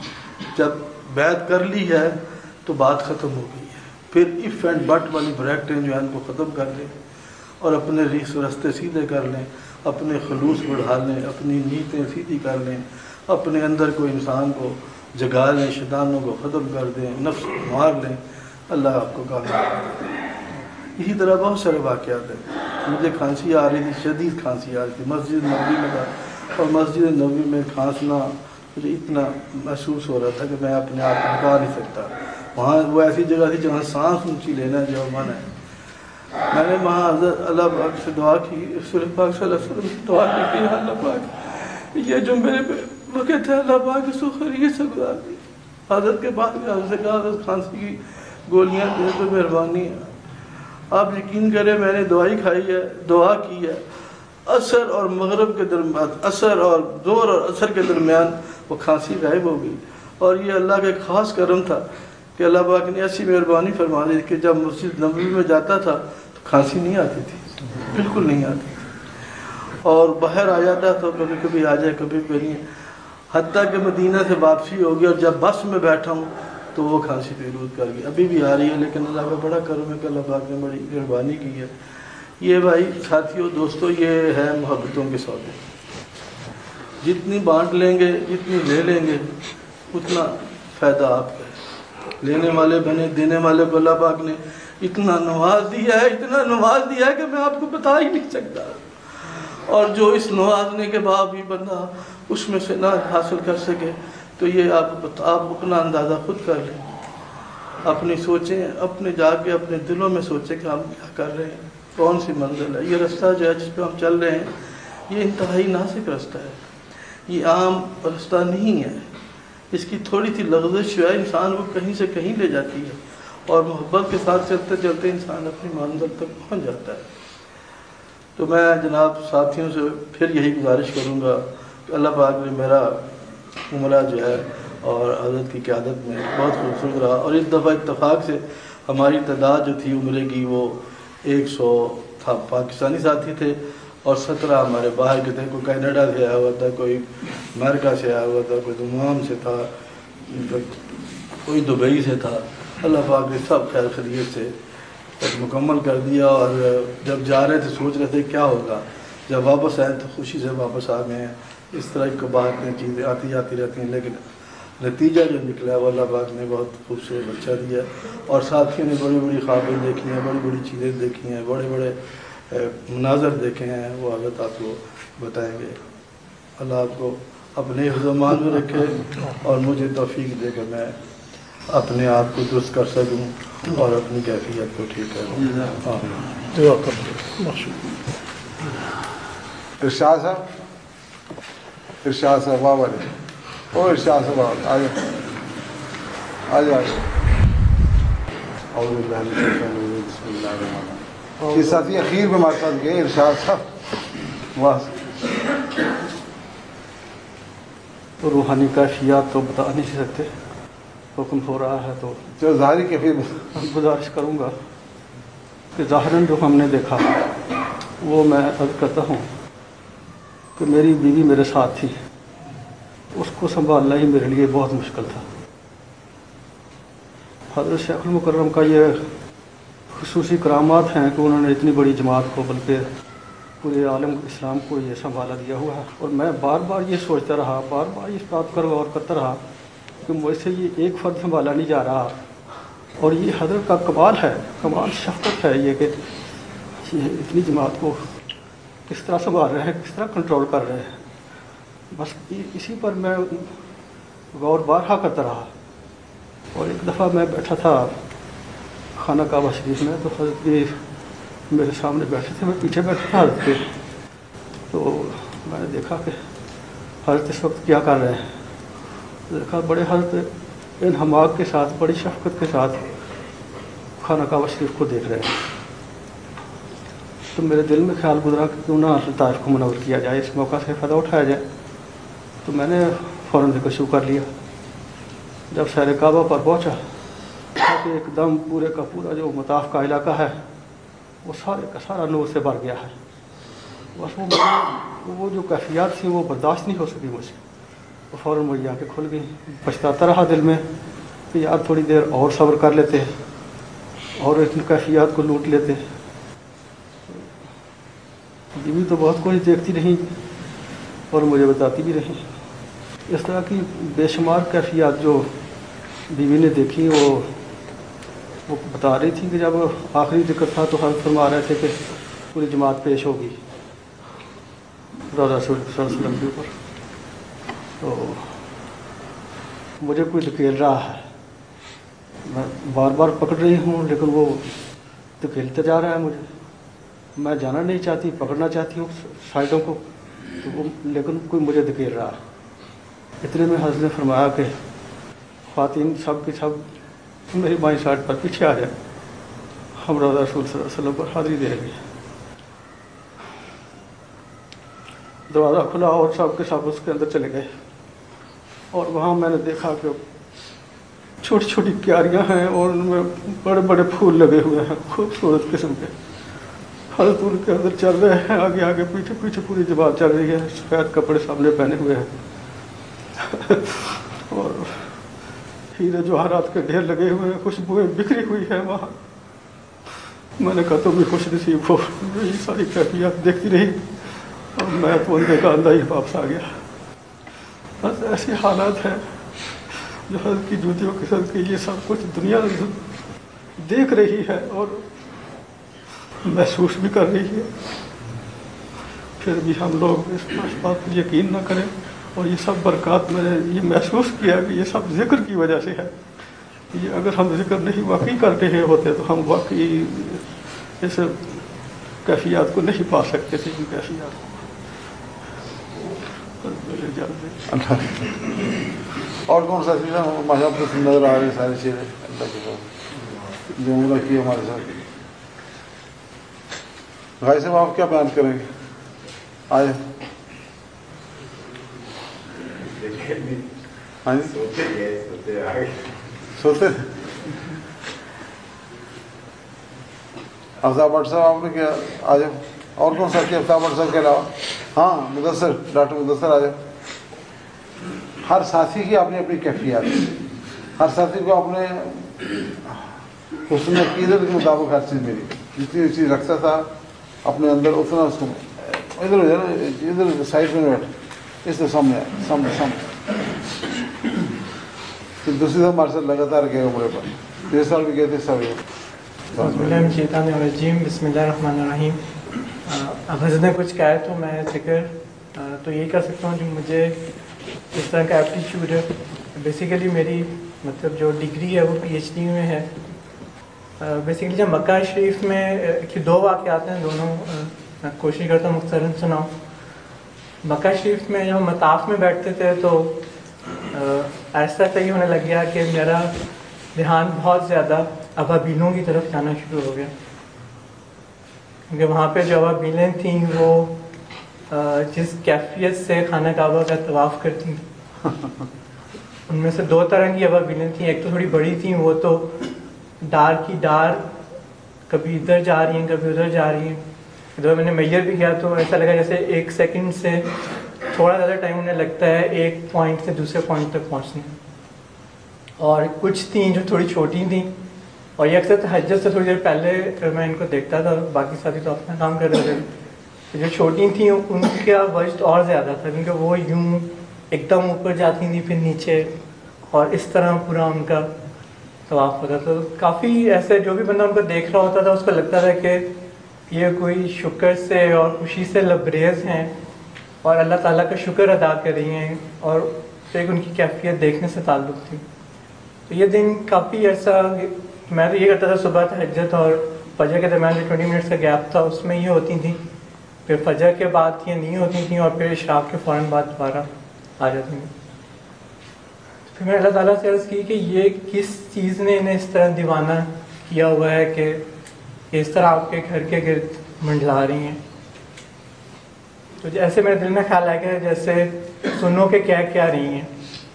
جب بیعت کر لی ہے تو بات ختم ہو گئی ہے، پھر اف اینڈ بٹ والی بریکٹیں جو ہیں ان کو ختم کر لیں اور اپنے ریس و رستے سیدھے کر لیں، اپنے خلوص بڑھا لیں، اپنی نیتیں سیدھی کر لیں، اپنے اندر کو انسان کو جگا لیں، شیطانوں کو ختم کر دیں، نفس کو مار لیں، اللہ آپ کو کامیاب کرے۔ اسی طرح بہت سارے واقعات ہیں۔ مجھے کھانسی آ رہی تھی، شدید کھانسی آ رہی تھی، مسجد نبوی میں تھا، اور مسجد نبوی میں کھانسنا مجھے اتنا محسوس ہو رہا تھا کہ میں اپنے آپ کو ہٹا نہیں سکتا۔ وہاں وہ ایسی جگہ تھی جہاں سانس اونچی لینا جو من ہے۔ میں نے وہاں حضرت اللہ پاک سے دعا کی، رسول پاک صلی اللہ علیہ وسلم سے دعا کی کہ اللہ پاک یہ جو میرے وقت ہے اللہ پاک اس کو خیریت سے گزار دی۔ حضرت کے بعد میں حضرت سے کہا حضرت کھانسی کی گولیاں میرے پہ مہربانی ہے۔ آپ یقین کریں میں نے دوائی کھائی ہے، دعا کی ہے، عصر اور مغرب کے درمیان، عصر اور ظہر اور عصر کے درمیان وہ کھانسی غائب ہو گئی۔ اور یہ اللہ کا ایک خاص کرم تھا کہ اللہ پاک نے ایسی مہربانی فرما دی کہ جب مسجد نبوی میں جاتا تھا تو کھانسی نہیں آتی تھی، بالکل نہیں آتی تھی، اور باہر آ جاتا تو کبھی کبھی آ جائے کبھی کبھی نہیں، حتیٰ کہ مدینہ سے واپسی ہوگی اور جب بس میں بیٹھا ہوں تو وہ کھانسی بیرود کر گئی، ابھی بھی آ رہی ہے، لیکن اللہ کا بڑا کرم ہے کہ اللہ پاک نے بڑی مہربانی کی ہے۔ یہ بھائی ساتھیوں دوستوں یہ ہے محبتوں کے سودے، جتنی بانٹ لیں گے جتنی لے لیں گے اتنا فائدہ آپ کا ہے۔ لینے والے بنے، دینے والے کو اللہ پاک نے اتنا نواز دیا ہے، اتنا نواز دیا ہے کہ میں آپ کو بتا ہی نہیں سکتا، اور جو اس نوازنے کے بعد بھی بندہ اس میں سے نہ حاصل کر سکے تو یہ آپ اپنا اندازہ خود کر لیں، اپنی سوچیں، اپنے جا کے اپنے دلوں میں سوچیں کہ ہم کیا کر رہے ہیں، کون سی منزل ہے۔ یہ رستہ جو ہے جس پہ ہم چل رہے ہیں یہ انتہائی ناسک رستہ ہے، یہ عام رستہ نہیں ہے، اس کی تھوڑی سی لغزش جو ہے انسان کو کہیں سے کہیں لے جاتی ہے، اور محبت کے ساتھ چلتے چلتے انسان اپنی منزل تک پہنچ جاتا ہے۔ تو میں جناب ساتھیوں سے پھر یہی گزارش کروں گا کہ اللہ پاک نے میرا عمرہ جو ہے اور حضرت کی قیادت میں بہت خوبصورت رہا، اور اس دفعہ اتفاق سے ہماری تعداد جو تھی عمرے کی وہ 100 تھا، پاکستانی ساتھی تھے، اور 17 ہمارے باہر کے تھے، کوئی کینیڈا سے آیا ہوا تھا، کوئی امریکہ سے آیا ہوا تھا، کوئی دمام سے تھا، کوئی دبئی سے تھا۔ اللہ پاک نے سب خیر خیریت سے مکمل کر دیا، اور جب جا رہے تھے سوچ رہے تھے کیا ہوگا، جب واپس آئے تو خوشی سے واپس آ گئے ہیں۔ اس طرح کی بات میں چیزیں آتی جاتی رہتی ہیں، لیکن نتیجہ جو نکلا ہے وہ اللہ پاک نے بہت خوبصورت بچہ دیا، اور ساتھیوں نے بڑی بڑی خوابیں دیکھی ہیں، بڑی بڑی چیزیں دیکھی ہیں، بڑے بڑے مناظر دیکھے ہیں، وہ حضرت آپ کو بتائیں گے۔ اللہ آپ کو اپنے حفظ و امان میں رکھے اور مجھے توفیق دے کہ میں اپنے آپ کو درست کر سکوں اور اپنی کیفیت کو ٹھیک کروں۔ ارشاد صاحب، ارشاد صاحب بابا جی، او ارشاد صاحب آ جائے آ جائے۔ بسم اللہ الرحمن الرحیم۔ یہ ساتھی اخیر میں ہمارے ساتھ گئے ارشاد صاحب، واہ تو روحانی کیفیات تو بتا نہیں سکتے، حکم ہو رہا ہے تو جو ظاہری کیفیت گزارش کروں گا کہ ظاہراً جو ہم نے دیکھا وہ میں عرض کرتا ہوں کہ میری بیوی میرے ساتھ تھی، اس کو سنبھالنا ہی میرے لیے بہت مشکل تھا۔ حضرت شیخ المکرم کا یہ خصوصی کرامات ہیں کہ انہوں نے اتنی بڑی جماعت کو بلکہ پورے عالم اسلام کو یہ سنبھالا دیا ہوا ہے، اور میں بار بار یہ سوچتا رہا، بار بار اس بات پر غور کرتا رہا کہ مجھ سے یہ ایک فرد سنبھالا نہیں جا رہا، اور یہ حضرت کا کمال ہے، کمال شفقت ہے یہ کہ یہ اتنی جماعت کو کس طرح سنبھال رہے ہیں، کس طرح کنٹرول کر رہے ہیں. بس اسی پر میں غور بارہا کرتا رہا. اور ایک دفعہ میں بیٹھا تھا خانہ کعبہ شریف میں، تو حضرت بھی میرے سامنے بیٹھے تھے، میں پیچھے بیٹھا تھا حضرت کے. تو میں نے دیکھا کہ حضرت اس وقت کیا کر رہے ہیں. دیکھا بڑے حضرت انہماک کے ساتھ، بڑی شفقت کے ساتھ خانہ کعبہ شریف کو دیکھ رہے ہیں. تو میرے دل میں خیال گزرا کہ کیوں نہ طائف کو منور کیا جائے، اس موقع سے فائدہ اٹھایا جائے. تو میں نے فوراً ذکر شروع کر لیا. جب سیر کعبہ پر پہنچا تو ایک دم پورے کا پورا جو مطاف کا علاقہ ہے وہ سارے کا سارا نور سے بھر گیا ہے. بس وہ جو کیفیات تھیں وہ برداشت نہیں ہو سکی مجھ سے. تو فوراً میری آنکھیں کھل گئیں. پچھتاتا رہا دل میں کہ یار تھوڑی دیر اور صبر کر لیتے اور ان کیفیات کو لوٹ لیتے. بیوی تو بہت کچھ دیکھتی رہی اور مجھے بتاتی بھی رہی. اس طرح کی بے شمار کیفیات جو بیوی نے دیکھی وہ بتا رہی تھی کہ جب آخری ذکر تھا تو حضرت فرما رہے تھے کہ پوری جماعت پیش ہوگی روضہ رسول صلی اللہ علیہ وسلم کے اوپر. تو مجھے کوئی دھکیل رہا ہے، میں بار بار پکڑ رہی ہوں لیکن وہ دھکیلتا جا رہا ہے مجھے. میں جانا نہیں چاہتی، پکڑنا چاہتی ہوں سائڈوں کو، تو وہ لیکن کوئی مجھے دھکیل رہا ہے. اتنے میں حضرت نے فرمایا کہ خواتین سب کی سب میری بائیں سائڈ پر پیچھے آ جائیں، ہم روضہ رسول صلی اللہ علیہ وسلم پر حاضری دیں گے. دروازہ کھلا اور سب کے سب اس کے اندر چلے گئے. اور وہاں میں نے دیکھا کہ چھوٹی چھوٹی کیاریاں ہیں اور ان میں بڑے بڑے پھول لگے ہوئے ہیں خوبصورت قسم کے. حضرت ان کے اندر چل رہے ہیں، آگے آگے پیچھے پیچھے پوری جماعت چل رہی ہے، سفید کپڑے سامنے پہنے ہوئے ہیں اور ہیرے جواہرات کے ڈھیر لگے ہوئے ہیں، خوشبوئیں بکھری ہوئی ہیں وہاں. میں نے کہا تم بھی خوش نصیب ہو. یہ ساری کیفیات دیکھتی رہی اور میں تو اندھے کا اندھا ہی واپس آ گیا. بس ایسی حالات ہیں جو حضرت کی جوتیوں کے صدقے یہ سب کچھ دنیا دیکھ رہی ہے اور محسوس بھی کر رہی ہے. پھر بھی ہم لوگ اس بات پر یقین نہ کریں. اور یہ سب برکات میں نے یہ محسوس کیا کہ یہ سب ذکر کی وجہ سے ہے. یہ اگر ہم ذکر نہیں واقعی کر رہے ہوتے تو ہم واقعی اس کیفیات کو نہیں پا سکتے تھے. ان کیفیات کو اور کون سا چیز ہے مذہب کو نظر آ رہی ساری چیزیں اللہ کے ساتھ جو عمرہ کی ہمارے ساتھ. بھائی صاحب آپ کیا بیان کریں گے؟ آئے سوتے افطاب بٹ صاحب آپ نے کیا؟ آ جاؤ. اور کون سا کیا افطاب بٹ صاحب کے علاوہ؟ ہاں مدثر، ڈاکٹر مدثر آ جاؤ. ہر ساتھی کی اپنی اپنی کیفیات، ہر ساتھی کو اپنے حسن عقیدت کے مطابق ہر چیز ملی. جتنی چیز رکھتا تھا اپنے اندر اتنا اس کو ادھر ہو جائے نا، ادھر سائڈ میں بیٹھ، اس سے سامنے پھر دوسری دفعہ ہمارے ساتھ لگاتار گئے عمرے پر. یہ سال بھی گئے تھے سب. بسم اللہ الرحمن الرحیم. اب حضرت نے کچھ کہا تو میں ذکر تو یہی کر سکتا ہوں جو مجھے اس طرح کا ایپٹیچیوڈ ہے. بیسیکلی میری مطلب جو ڈگری ہے وہ پی ایچ ڈی میں ہے. بیسیکلی جب مکہ شریف میں کہ دو واقعات ہیں، دونوں میں کوشش کرتا ہوں مختصراً سناؤں. مکہ شریف میں جب مطاف میں بیٹھتے تھے تو ایسا صحیح ہونے لگ گیا کہ میرا دھیان بہت زیادہ ابابیلوں کی طرف جانا شروع ہو گیا، کیونکہ وہاں پہ جو ابابیلیں تھیں وہ جس کیفیت سے خانہ کعبہ کا طواف کرتی تھیں، ان میں سے دو طرح کی ابابیلیں تھیں. ایک تو تھوڑی بڑی تھیں، وہ تو ڈار کی ڈار کبھی ادھر جا رہی ہیں کبھی ادھر جا رہی ہیں. جب میں نے میجر بھی کیا تو ایسا لگا جیسے 1 سیکنڈ سے تھوڑا زیادہ ٹائم انہیں لگتا ہے ایک پوائنٹ سے دوسرے پوائنٹ تک پہنچنے. اور کچھ تھیں جو تھوڑی چھوٹی تھیں، اور یہ اکثر تہجد سے تھوڑی دیر پہلے میں ان کو دیکھتا تھا، باقی ساتھی تو اپنا کام کر رہے تھے. جو چھوٹی تھیں ان کا وجد اور زیادہ تھا، کیونکہ وہ یوں ایک دم اوپر جاتی تھیں پھر نیچے اور اس طرح پورا ان کا طواف ہوتا. تو کافی ایسے جو بھی بندہ ان کو دیکھ رہا ہوتا تھا اس کو لگتا تھا کہ یہ کوئی شکر سے اور خوشی سے لبریز ہیں اور اللہ تعالیٰ کا شکر ادا کر رہی ہیں, اور ایک ان کی کیفیت دیکھنے سے تعلق تھی. تو یہ دن کافی ایسا, میں تو یہ کرتا تھا صبح تہجد اور فجر کے درمیان جو 20 منٹس کا گیپ تھا اس میں یہ ہوتی تھیں, پھر فجر کے بعد یہ نہیں ہوتی تھیں, اور پھر اشراق کے فوراً بعد دوبارہ آ جاتی تھیں. پھر میں اللہ تعالیٰ سے عرض کی کہ یہ کس چیز نے انہیں اس طرح دیوانہ کیا ہوا ہے کہ اس طرح آپ کے گھر کے گرد منڈلا رہی ہیں. تو جیسے میرے دل میں خیال آیا کہ جیسے سنو کہ کیا رہی ہیں.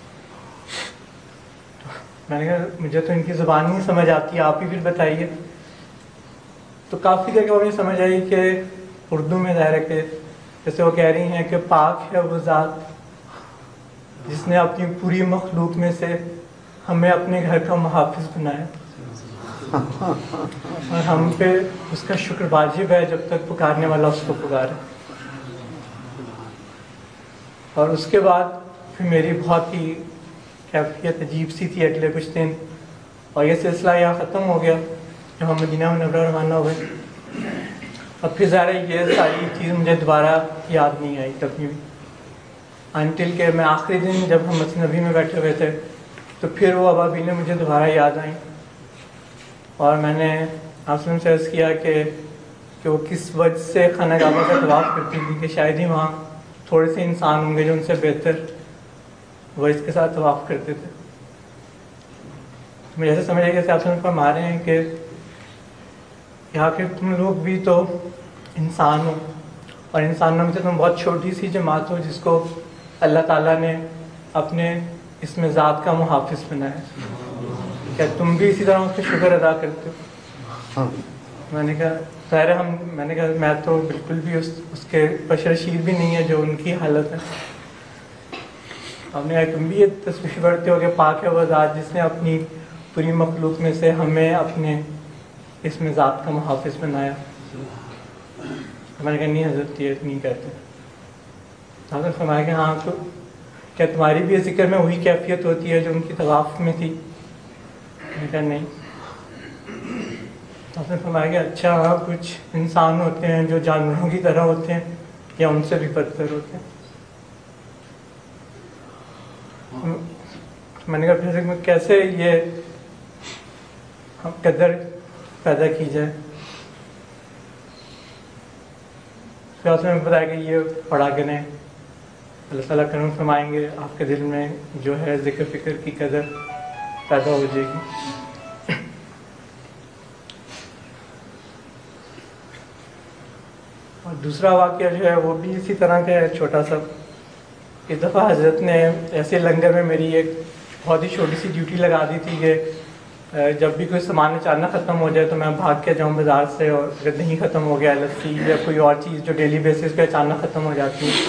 میں نے کہا مجھے تو ان کی زبان نہیں سمجھ آتی, آپ ہی پھر بتائیے. تو کافی دیر کے بعد مجھے سمجھ آئی کہ اردو میں ظاہر ہے کہ جیسے وہ کہہ رہی ہیں کہ پاک ہے وہ ذات جس نے اپنی پوری مخلوق میں سے ہمیں اپنے گھر کا محافظ بنایا, اور ہم پہ اس کا شکر واجب ہے جب تک پکارنے والا اس کو پکارے. اور اس کے بعد پھر میری بہت ہی کیفیت عجیب سی تھی اگلے کچھ دن, اور یہ سلسلہ یہاں ختم ہو گیا جب ہم مدینہ منورہ روانہ ہوئے. اب پھر ظاہر یہ ساری چیز مجھے دوبارہ یاد نہیں آئی کبھی بھی, انٹل کہ میں آخری دن جب ہم مسجد نبی میں بیٹھے ہوئے تھے تو پھر وہ ابابیلیں مجھے دوبارہ یاد آئیں, اور میں نے آپ سے عرض کیا کہ وہ کس وجہ سے خانہ کعبہ کا طواف کرتی تھی, کہ شاید ہی وہاں تھوڑے سے انسان ہوں گے جو ان سے بہتر وہ اس کے ساتھ طواف کرتے تھے. مجھے ایسا سمجھ آیا کہ آپ سے فرما رہے ہیں کہ یہاں کے تم لوگ بھی تو انسان ہو, اور انسانوں میں سے تم بہت چھوٹی سی جماعت ہو جس کو اللہ تعالیٰ نے اپنے اس میں ذات کا محافظ بنایا. کیا تم بھی اسی طرح اس کا شکر ادا کرتے ہو؟ میں نے کہا ظاہر میں نے کہا میں تو بالکل بھی اس کے بشر شیر بھی نہیں ہے جو ان کی حالت ہے. آپ نے کہا تم بھی یہ تصویر پڑھتے ہو کہ پاک ہے وہ ذات جس نے اپنی پوری مخلوق میں سے ہمیں اپنے اس میں ذات کا محافظ بنایا. میں نے کہا نہیں حضرت یہ نہیں کہتے. حضرت فرمایا کہ ہاں تو کیا تمہاری بھی ذکر میں وہی کیفیت ہوتی ہے جو ان کی طواف میں تھی؟ میں نے کہا نہیں. آپ نے فرمایا کہ اچھا ہاں کچھ انسان ہوتے ہیں جو جانوروں کی طرح ہوتے ہیں یا ان سے بھی بدتر ہوتے ہیں. میں نے کہا پھر کیسے یہ قدر پیدا کی جائے؟ پھر آپ نے بتایا کہ یہ پڑھا کریں, اللہ تعالیٰ کرم فرمائیں گے آپ کے دل میں جو ہے ذکر فکر کی قدر پیدا ہو جائے گی. اور دوسرا واقعہ جو ہے وہ بھی اسی طرح کا ہے چھوٹا سا. ایک دفعہ حضرت نے ایسے لنگر میں میری ایک بہت ہی چھوٹی سی ڈیوٹی لگا دی تھی کہ جب بھی کوئی سامان اچانک ختم ہو جائے تو میں بھاگ کے جاؤں بازار سے, اور اگر نہیں ختم ہو گیا لسی یا کوئی اور چیز جو ڈیلی بیسس پہ اچانک ختم ہو جاتی ہے.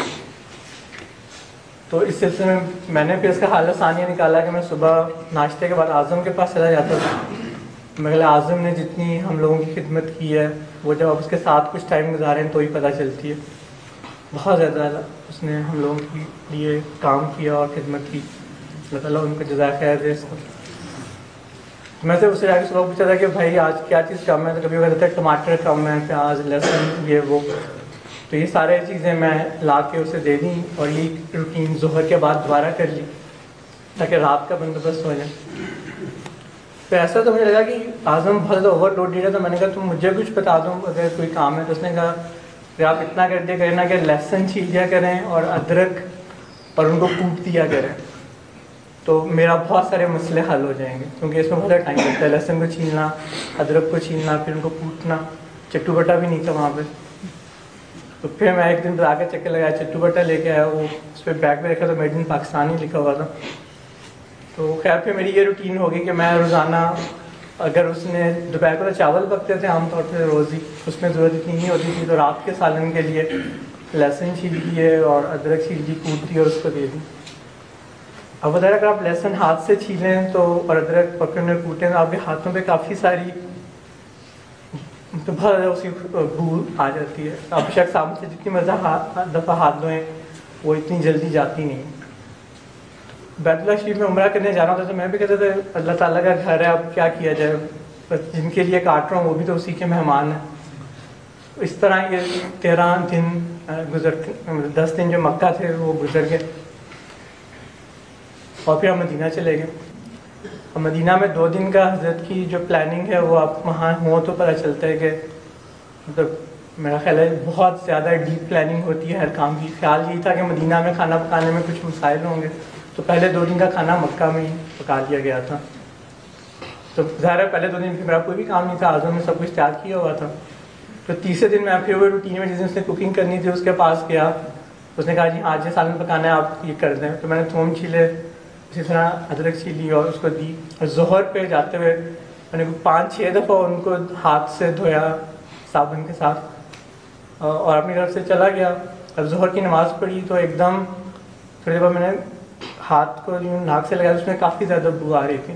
تو اس سلسلے میں نے پھر اس کا حال ثانیہ نکالا کہ میں صبح ناشتے کے بعد اعظم کے پاس چلا جاتا تھا. میں اعظم نے جتنی ہم لوگوں کی خدمت کی ہے وہ جب آپ اس کے ساتھ کچھ ٹائم گزارے ہیں تو ہی پتہ چلتی ہے. بہت زیادہ اس نے ہم لوگوں کے لیے کام کیا اور خدمت کی. اللہ تعالیٰ ان کو جزائے خیر دے. اس کو میں سے اسے جا کے صبح پوچھا تھا کہ بھائی آج کیا چیز کم ہے, تو کبھی کہتا ہے ٹماٹر کم ہے, پیاز لہسن یہ وہ. تو یہ سارے چیزیں میں لا کے اسے دے دیں, اور یہ روٹین ظہر کے بعد دوبارہ کر لی تاکہ رات کا بندوبست ہو جائے. تو ایسا تو مجھے لگا کہ اعظم بہت زیادہ اوور لوڈ ہے. تو میں نے کہا تم مجھے کچھ بتا دو اگر کوئی کام ہے. تو اس نے کہا کہ آپ اتنا کر دیا کریں نا کہ لہسن چھیل دیا کریں اور ادرک اور ان کو کوٹ دیا کریں, تو میرا بہت سارے مسئلے حل ہو جائیں گے, کیونکہ اس میں بہت ٹائم لگتا ہے لہسن کو چھیلنا, ادرک کو چھیلنا, پھر ان کو کوٹنا. چٹو بٹا بھی نہیں تھا وہاں پہ. تو پھر میں ایک دن آ کے چکر لگایا, چٹو بٹا لے کے آیا. وہ اس پہ بیگ پہ رکھا تو میڈ ان پاکستان ہی لکھا ہوا تھا. تو خیر پہ میری یہ روٹین ہوگی کہ میں روزانہ اگر اس نے دوپہر کو چاول پکتے تھے عام طور پہ روز ہی, اس میں ضرورت اتنی نہیں ہوتی تھی, تو رات کے سالن کے لیے لہسن چھیل دیے اور ادرک چھیل دی, کوٹ دی اور اس کو دے دی. اب بتا رہا اگر آپ لہسن ہاتھ سے چھیلیں تو اور ادرک پکڑ میں کوٹیں تو آپ کے ہاتھوں پہ کافی ساری تو بہت زیادہ اس کی بو آ جاتی ہے. آپ شخص صابن سے جتنی مرضی دفعہ ہاتھ دھوئیں وہ اتنی جلدی جاتی نہیں. بیت اللہ شریف میں عمرہ کرنے جانا ہوتا تو میں بھی کہتا تھا اللہ تعالیٰ کا گھر ہے، اب کیا کیا جائے، بس جن کے لیے کاٹ رہا ہوں وہ بھی تو اسی کے مہمان ہیں. اس طرح یہ 13 دن گزرتے، 10 دن جو مکہ تھے وہ گزر گئے اور پھر ہم مدینہ چلے گئے. اور مدینہ میں 2 دن کا حضرت کی جو پلاننگ ہے وہ آپ وہاں ہوں تو پتہ چلتا ہے کہ مطلب میرا خیال ہے بہت زیادہ ڈیپ پلاننگ ہوتی ہے ہر کام کی. خیال یہی تھا کہ مدینہ میں کھانا پکانے میں کچھ مسائل ہوں گے تو پہلے 2 دن کا کھانا مکہ میں ہی پکا لیا گیا تھا. تو ظاہر ہے پہلے 2 دن میرا کوئی بھی کام نہیں تھا، اعظم میں سب کچھ تیار کیا ہوا تھا. تو تیسرے دن میں پھر وہ روٹین میں جس دن اس نے کوکنگ کرنی تھی اس کے پاس گیا. اس نے کہا جی آج یہ سالن پکانا ہے آپ یہ کر دیں. تو میں نے تھوم چھیلے، اسی طرح ادرک چھیلی اور اس کو دی. اور ظہر پہ جاتے ہوئے میں نے 5-6 دفعہ ان کو ہاتھ سے دھویا صابن کے ساتھ اور اپنی طرف سے چلا گیا. اب ظہر کی نماز پڑھی تو ایک دم تھوڑی دیر بعد میں نے ہاتھ کو یوں ناک سے لگایا، اس میں کافی زیادہ بو آ رہی تھی.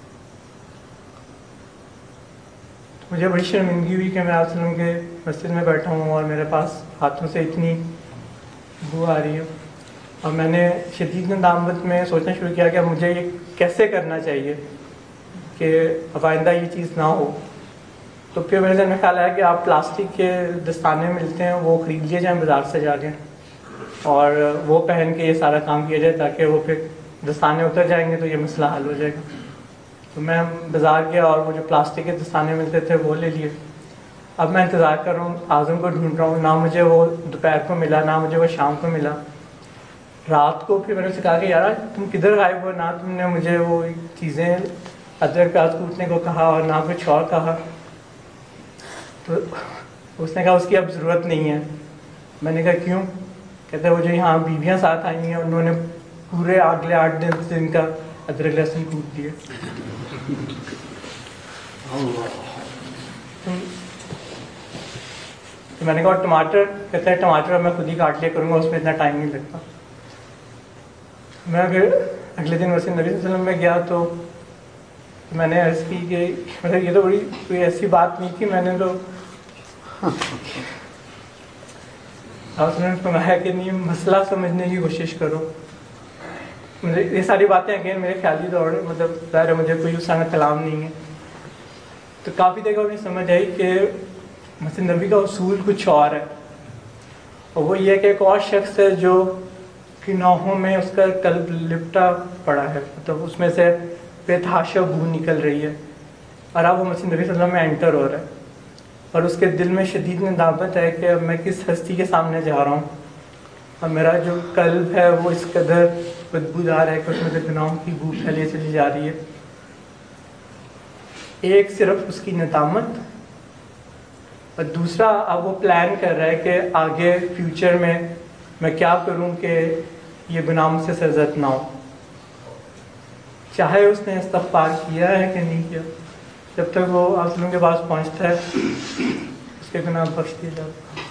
مجھے بڑی شرمندگی ہوئی کہ میں آپ وسلم کے مسجد میں بیٹھا ہوں اور میرے پاس ہاتھوں سے اتنی بو آ رہی ہے. اور میں نے شدید ندامت میں سوچنا شروع کیا کہ مجھے یہ کیسے کرنا چاہیے کہ اب آئندہ یہ چیز نہ ہو. تو پھر میرے ذہن میں خیال آیا کہ آپ پلاسٹک کے دستانے ملتے ہیں وہ خرید لیے جائیں بازار سے جا کے اور وہ پہن کے یہ سارا کام کیا جائے تاکہ وہ پھر دستانے اتر جائیں گے تو یہ مسئلہ حل ہو جائے گا. تو میں بازار گیا اور وہ جو پلاسٹک کے دستانے ملتے تھے وہ لے لیے. اب میں انتظار کر رہا ہوں، اعظم کو ڈھونڈ رہا ہوں، نہ مجھے وہ دوپہر کو ملا نہ مجھے وہ شام کو ملا. رات کو پھر میں نے اسے کہا کہ یار تم کدھر غائب ہو، نہ تم نے مجھے وہ چیزیں ادرک پیاز کوٹنے کو کہا اور نہ کچھ اور کہا. تو اس نے کہا اس کی اب ضرورت نہیں ہے. میں نے کہا کیوں؟ کہتے وہ جو یہاں بیویاں ساتھ آئی ہیں انہوں نے پورے اگلے 8 دن کا ادرک لہسن کوٹ دیے. تو میں نے کہا ٹماٹر؟ کہتے ہیں ٹماٹر میں خود ہی کاٹ لیا کروں گا، اس میں اتنا ٹائم نہیں لگتا. میں پھر اگلے دن ویسے نبی صلی اللہ علیہ وسلم میں گیا تو میں نے عرض کی کہ مطلب یہ تو بڑی کوئی ایسی بات نہیں تھی. میں نے تو آپ نے فرمایا کہ نہیں مسئلہ سمجھنے کی کوشش کرو. مجھے یہ ساری باتیں اگین میرے خیالی دور مطلب ظاہر ہے مجھے کوئی اس طرح کلام نہیں ہے. تو کافی دیکھا مجھے سمجھ آئی کہ مسجد نبی کا اصول کچھ اور ہے اور وہ یہ کہ ایک اور شخص ہے جو گناہوں میں اس کا قلب لپٹا پڑا ہے، مطلب اس میں سے بے تحاشا بو نکل رہی ہے اور اب وہ مسجد نبی صلی اللہ علیہ وسلم میں انٹر ہو رہا ہے اور اس کے دل میں شدید ندامت ہے کہ اب میں کس ہستی کے سامنے جا رہا ہوں اور میرا جو قلب ہے وہ اس قدر بدبودار ہے کہ اس میں سے گناہوں کی بو پھیلے چلی جا رہی ہے. ایک صرف اس کی ندامت اور دوسرا اب وہ پلان کر رہا ہے کہ آگے فیوچر میں کیا کروں کہ یہ گناہ مجھ سے سرزد نہ ہو. چاہے اس نے استغفار کیا ہے کہ نہیں کیا، جب تک وہ آسلوں کے پاس پہنچتا ہے اس کے گناہ بخش دیے جاتے ہیں.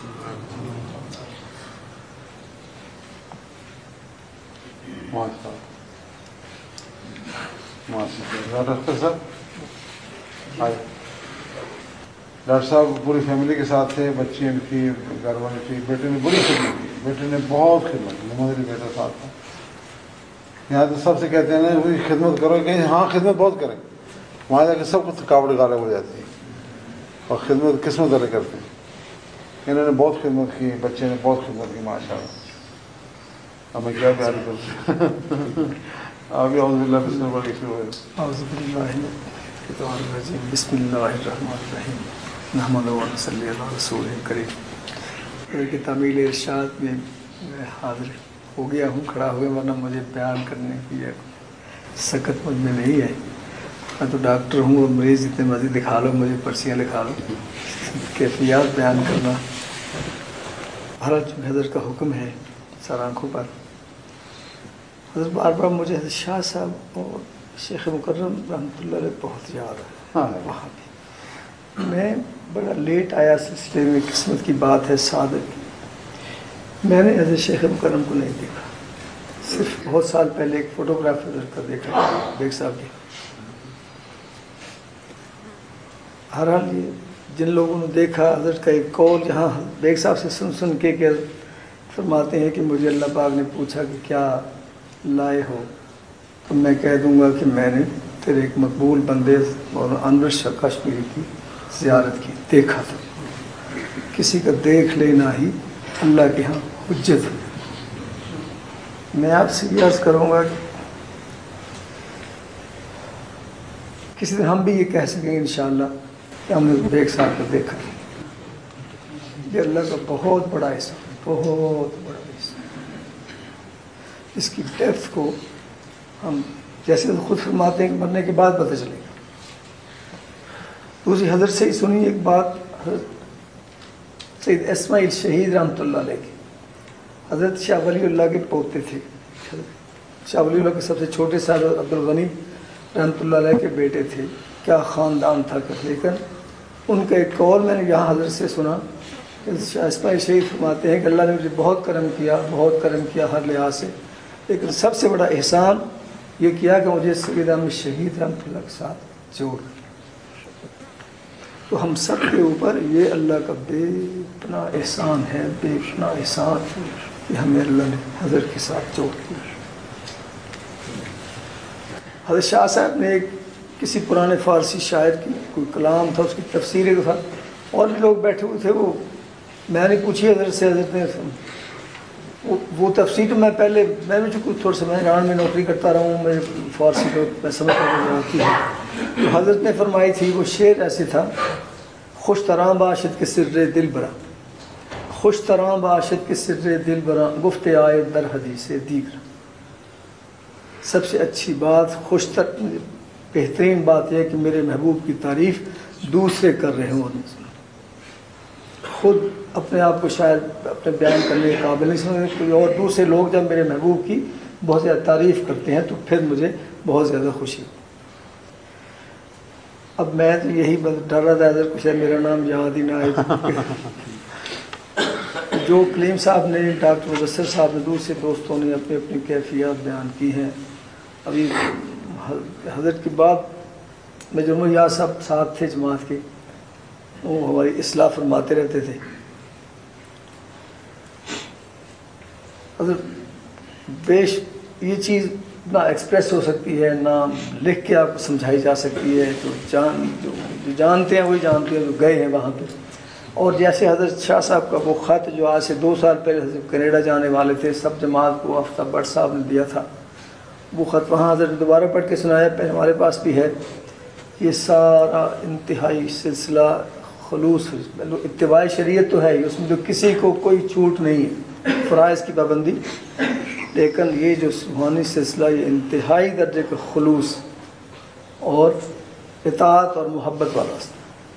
ڈاکٹر صاحب پوری فیملی کے ساتھ تھے، بچی ان کی گھر والی تھی، بیٹے نے بڑی خدمت کی، بیٹے نے بہت خدمت کی، محمد علی بیٹا ساتھ تھا. یہاں تو سب سے کہتے ہیں نا وہی خدمت کرو کہ ہاں خدمت بہت کریں، وہاں جا کے سب کچھ تھکاوٹ غالب ہو جاتی ہے اور خدمت قسمت والے کرتے ہیں. انہوں نے بہت خدمت کی، بچے نے بہت خدمت کی ماشاء اللہ. اب میں کیا پیار کروں ابھی اعوذ باللہ بسم اللہ شروع ہے. اعوذ باللہ من الشیطان الرجیم بسم اللہ الرحمن الرحیم نحمدہ و نصلی علی رسول کریم. کہ تعمیل ارشاد میں حاضر ہو گیا ہوں، کھڑا ہوئے، ورنہ مجھے بیان کرنے کی سکت مجھ میں نہیں ہے. میں تو ڈاکٹر ہوں اور مریض جتنے مرضی دکھا لو، مجھے پرچیاں لکھا لو، کیفیات بیان کرنا بھارت حضرت کا حکم ہے سر آنکھوں پر. حضرت بار بار مجھے حضرت شاہ صاحب اور شیخ مکرم رحمۃ اللہ علیہ بہت یاد ہے. وہاں بھی میں بڑا لیٹ آیا سلسلے میں، قسمت کی بات ہے سعادت کی. میں نے حضرت شیخ مکرم کو نہیں دیکھا، صرف بہت سال پہلے ایک فوٹوگراف حضرت کا دیکھا بیگ صاحب کی. ہر حال یہ جن لوگوں نے دیکھا حضرت کا ایک قول جہاں بیگ صاحب سے سن کے کہ فرماتے ہیں کہ مجھے اللہ پاک نے پوچھا کہ کیا لائے ہو، تو میں کہہ دوں گا کہ میں نے تیرے ایک مقبول بندے مولانا انور شاہ کشمیری کی زیارت کی، دیکھا تھا. کسی کا دیکھ لینا ہی اللہ کے ہاں حجت ہے. میں آپ سے یہ عرض کروں گا کہ کسی دن ہم بھی یہ کہہ سکیں گے انشاءاللہ کہ ہم نے بیگ صاحب کو دیکھا. یہ اللہ کا بہت بڑا حصہ، بہت بڑا حصہ. اس کی ڈیپتھ کو ہم جیسے خود فرماتے ہیں کہ مرنے کے بعد پتہ چلے گا. دوسری حضرت سے ہی سنی ایک بات، حضرت سید اسماعیل شہید رحمۃ اللہ علیہ کی. حضرت شاہ ولی اللہ کے پوتے تھے. شاہ ولی اللہ کے سب سے چھوٹے سے حضرت عبدالغنی رحمۃ اللہ علیہ کے بیٹے تھے. کیا خاندان تھا. لیکن ان کا ایک قول میں نے یہاں حضرت سے سنا کہ شاہ اسماعیل شہید فرماتے ہیں کہ اللہ نے مجھے بہت کرم کیا ہر لحاظ سے، لیکن سب سے بڑا احسان یہ کیا کہ مجھے سید احمد شہید رحمۃ اللہ کے ساتھ جوڑ. تو ہم سب کے اوپر یہ اللہ کا بے پناہ احسان ہے، بے پناہ احسان کہ ہمیں اللہ نے حضرت کے ساتھ جوڑ دیا. حضرت شاہ صاحب نے ایک کسی پرانے فارسی شاعر کی کوئی کلام تھا، اس کی تفسیر کے ساتھ اور بھی لوگ بیٹھے ہوئے تھے. وہ میں نے پوچھی حضرت سے، حضرت نے وہ تفسیر میں پہلے میں بھی چونکہ تھوڑا سا میں ایران میں نوکری کرتا رہا ہوں، میں فارسی کو میں سمجھ آتی ہے. تو حضرت نے فرمائی تھی، وہ شعر ایسے تھا، خوش تراں باشد کے سر دل برا، خوش تراں باشد کے سر دل برا، گفت آئے در حدیث دیگر. سب سے اچھی بات بہترین بات یہ ہے کہ میرے محبوب کی تعریف دوسرے کر رہے ہوں. خود اپنے آپ کو شاید اپنے بیان کرنے کے قابل نہیں سمجھتے کوئی اور، دوسرے لوگ جب میرے محبوب کی بہت زیادہ تعریف کرتے ہیں تو پھر مجھے بہت زیادہ خوشی. اب میں تو یہی ڈر رہا تھا اگر کچھ میرا نام یاد ہی نہ آئے. جو کلیم صاحب نے، ڈاکٹر مبصر صاحب نے، دوسرے دوستوں نے اپنی اپنی کیفیات بیان کی ہیں. ابھی حضرت کی بات میں جو یہاں سب ساتھ تھے جماعت کے، وہ ہماری اصلاح فرماتے رہتے تھے. حضرت یہ چیز نہ ایکسپریس ہو سکتی ہے، نہ لکھ کے آپ کو سمجھائی جا سکتی ہے. جو جانتے ہیں وہی جانتے ہیں جو گئے ہیں وہاں پہ. اور جیسے حضرت شاہ صاحب کا وہ خط جو آج سے 2 سال پہلے حضرت کینیڈا جانے والے تھے، سب جماعت کو آفتاب بٹ صاحب نے دیا تھا، وہ خط وہاں حضرت نے دوبارہ پڑھ کے سنایا. پہلے ہمارے پاس بھی ہے. یہ سارا انتہائی سلسلہ خلوص اتباع شریعت تو ہے ہی، اس میں جو کسی کو کوئی چھوٹ نہیں ہے، فرائض کی پابندی، لیکن یہ جو روحانی سلسلہ یہ انتہائی درجے کا خلوص اور اطاعت اور محبت والا ہے.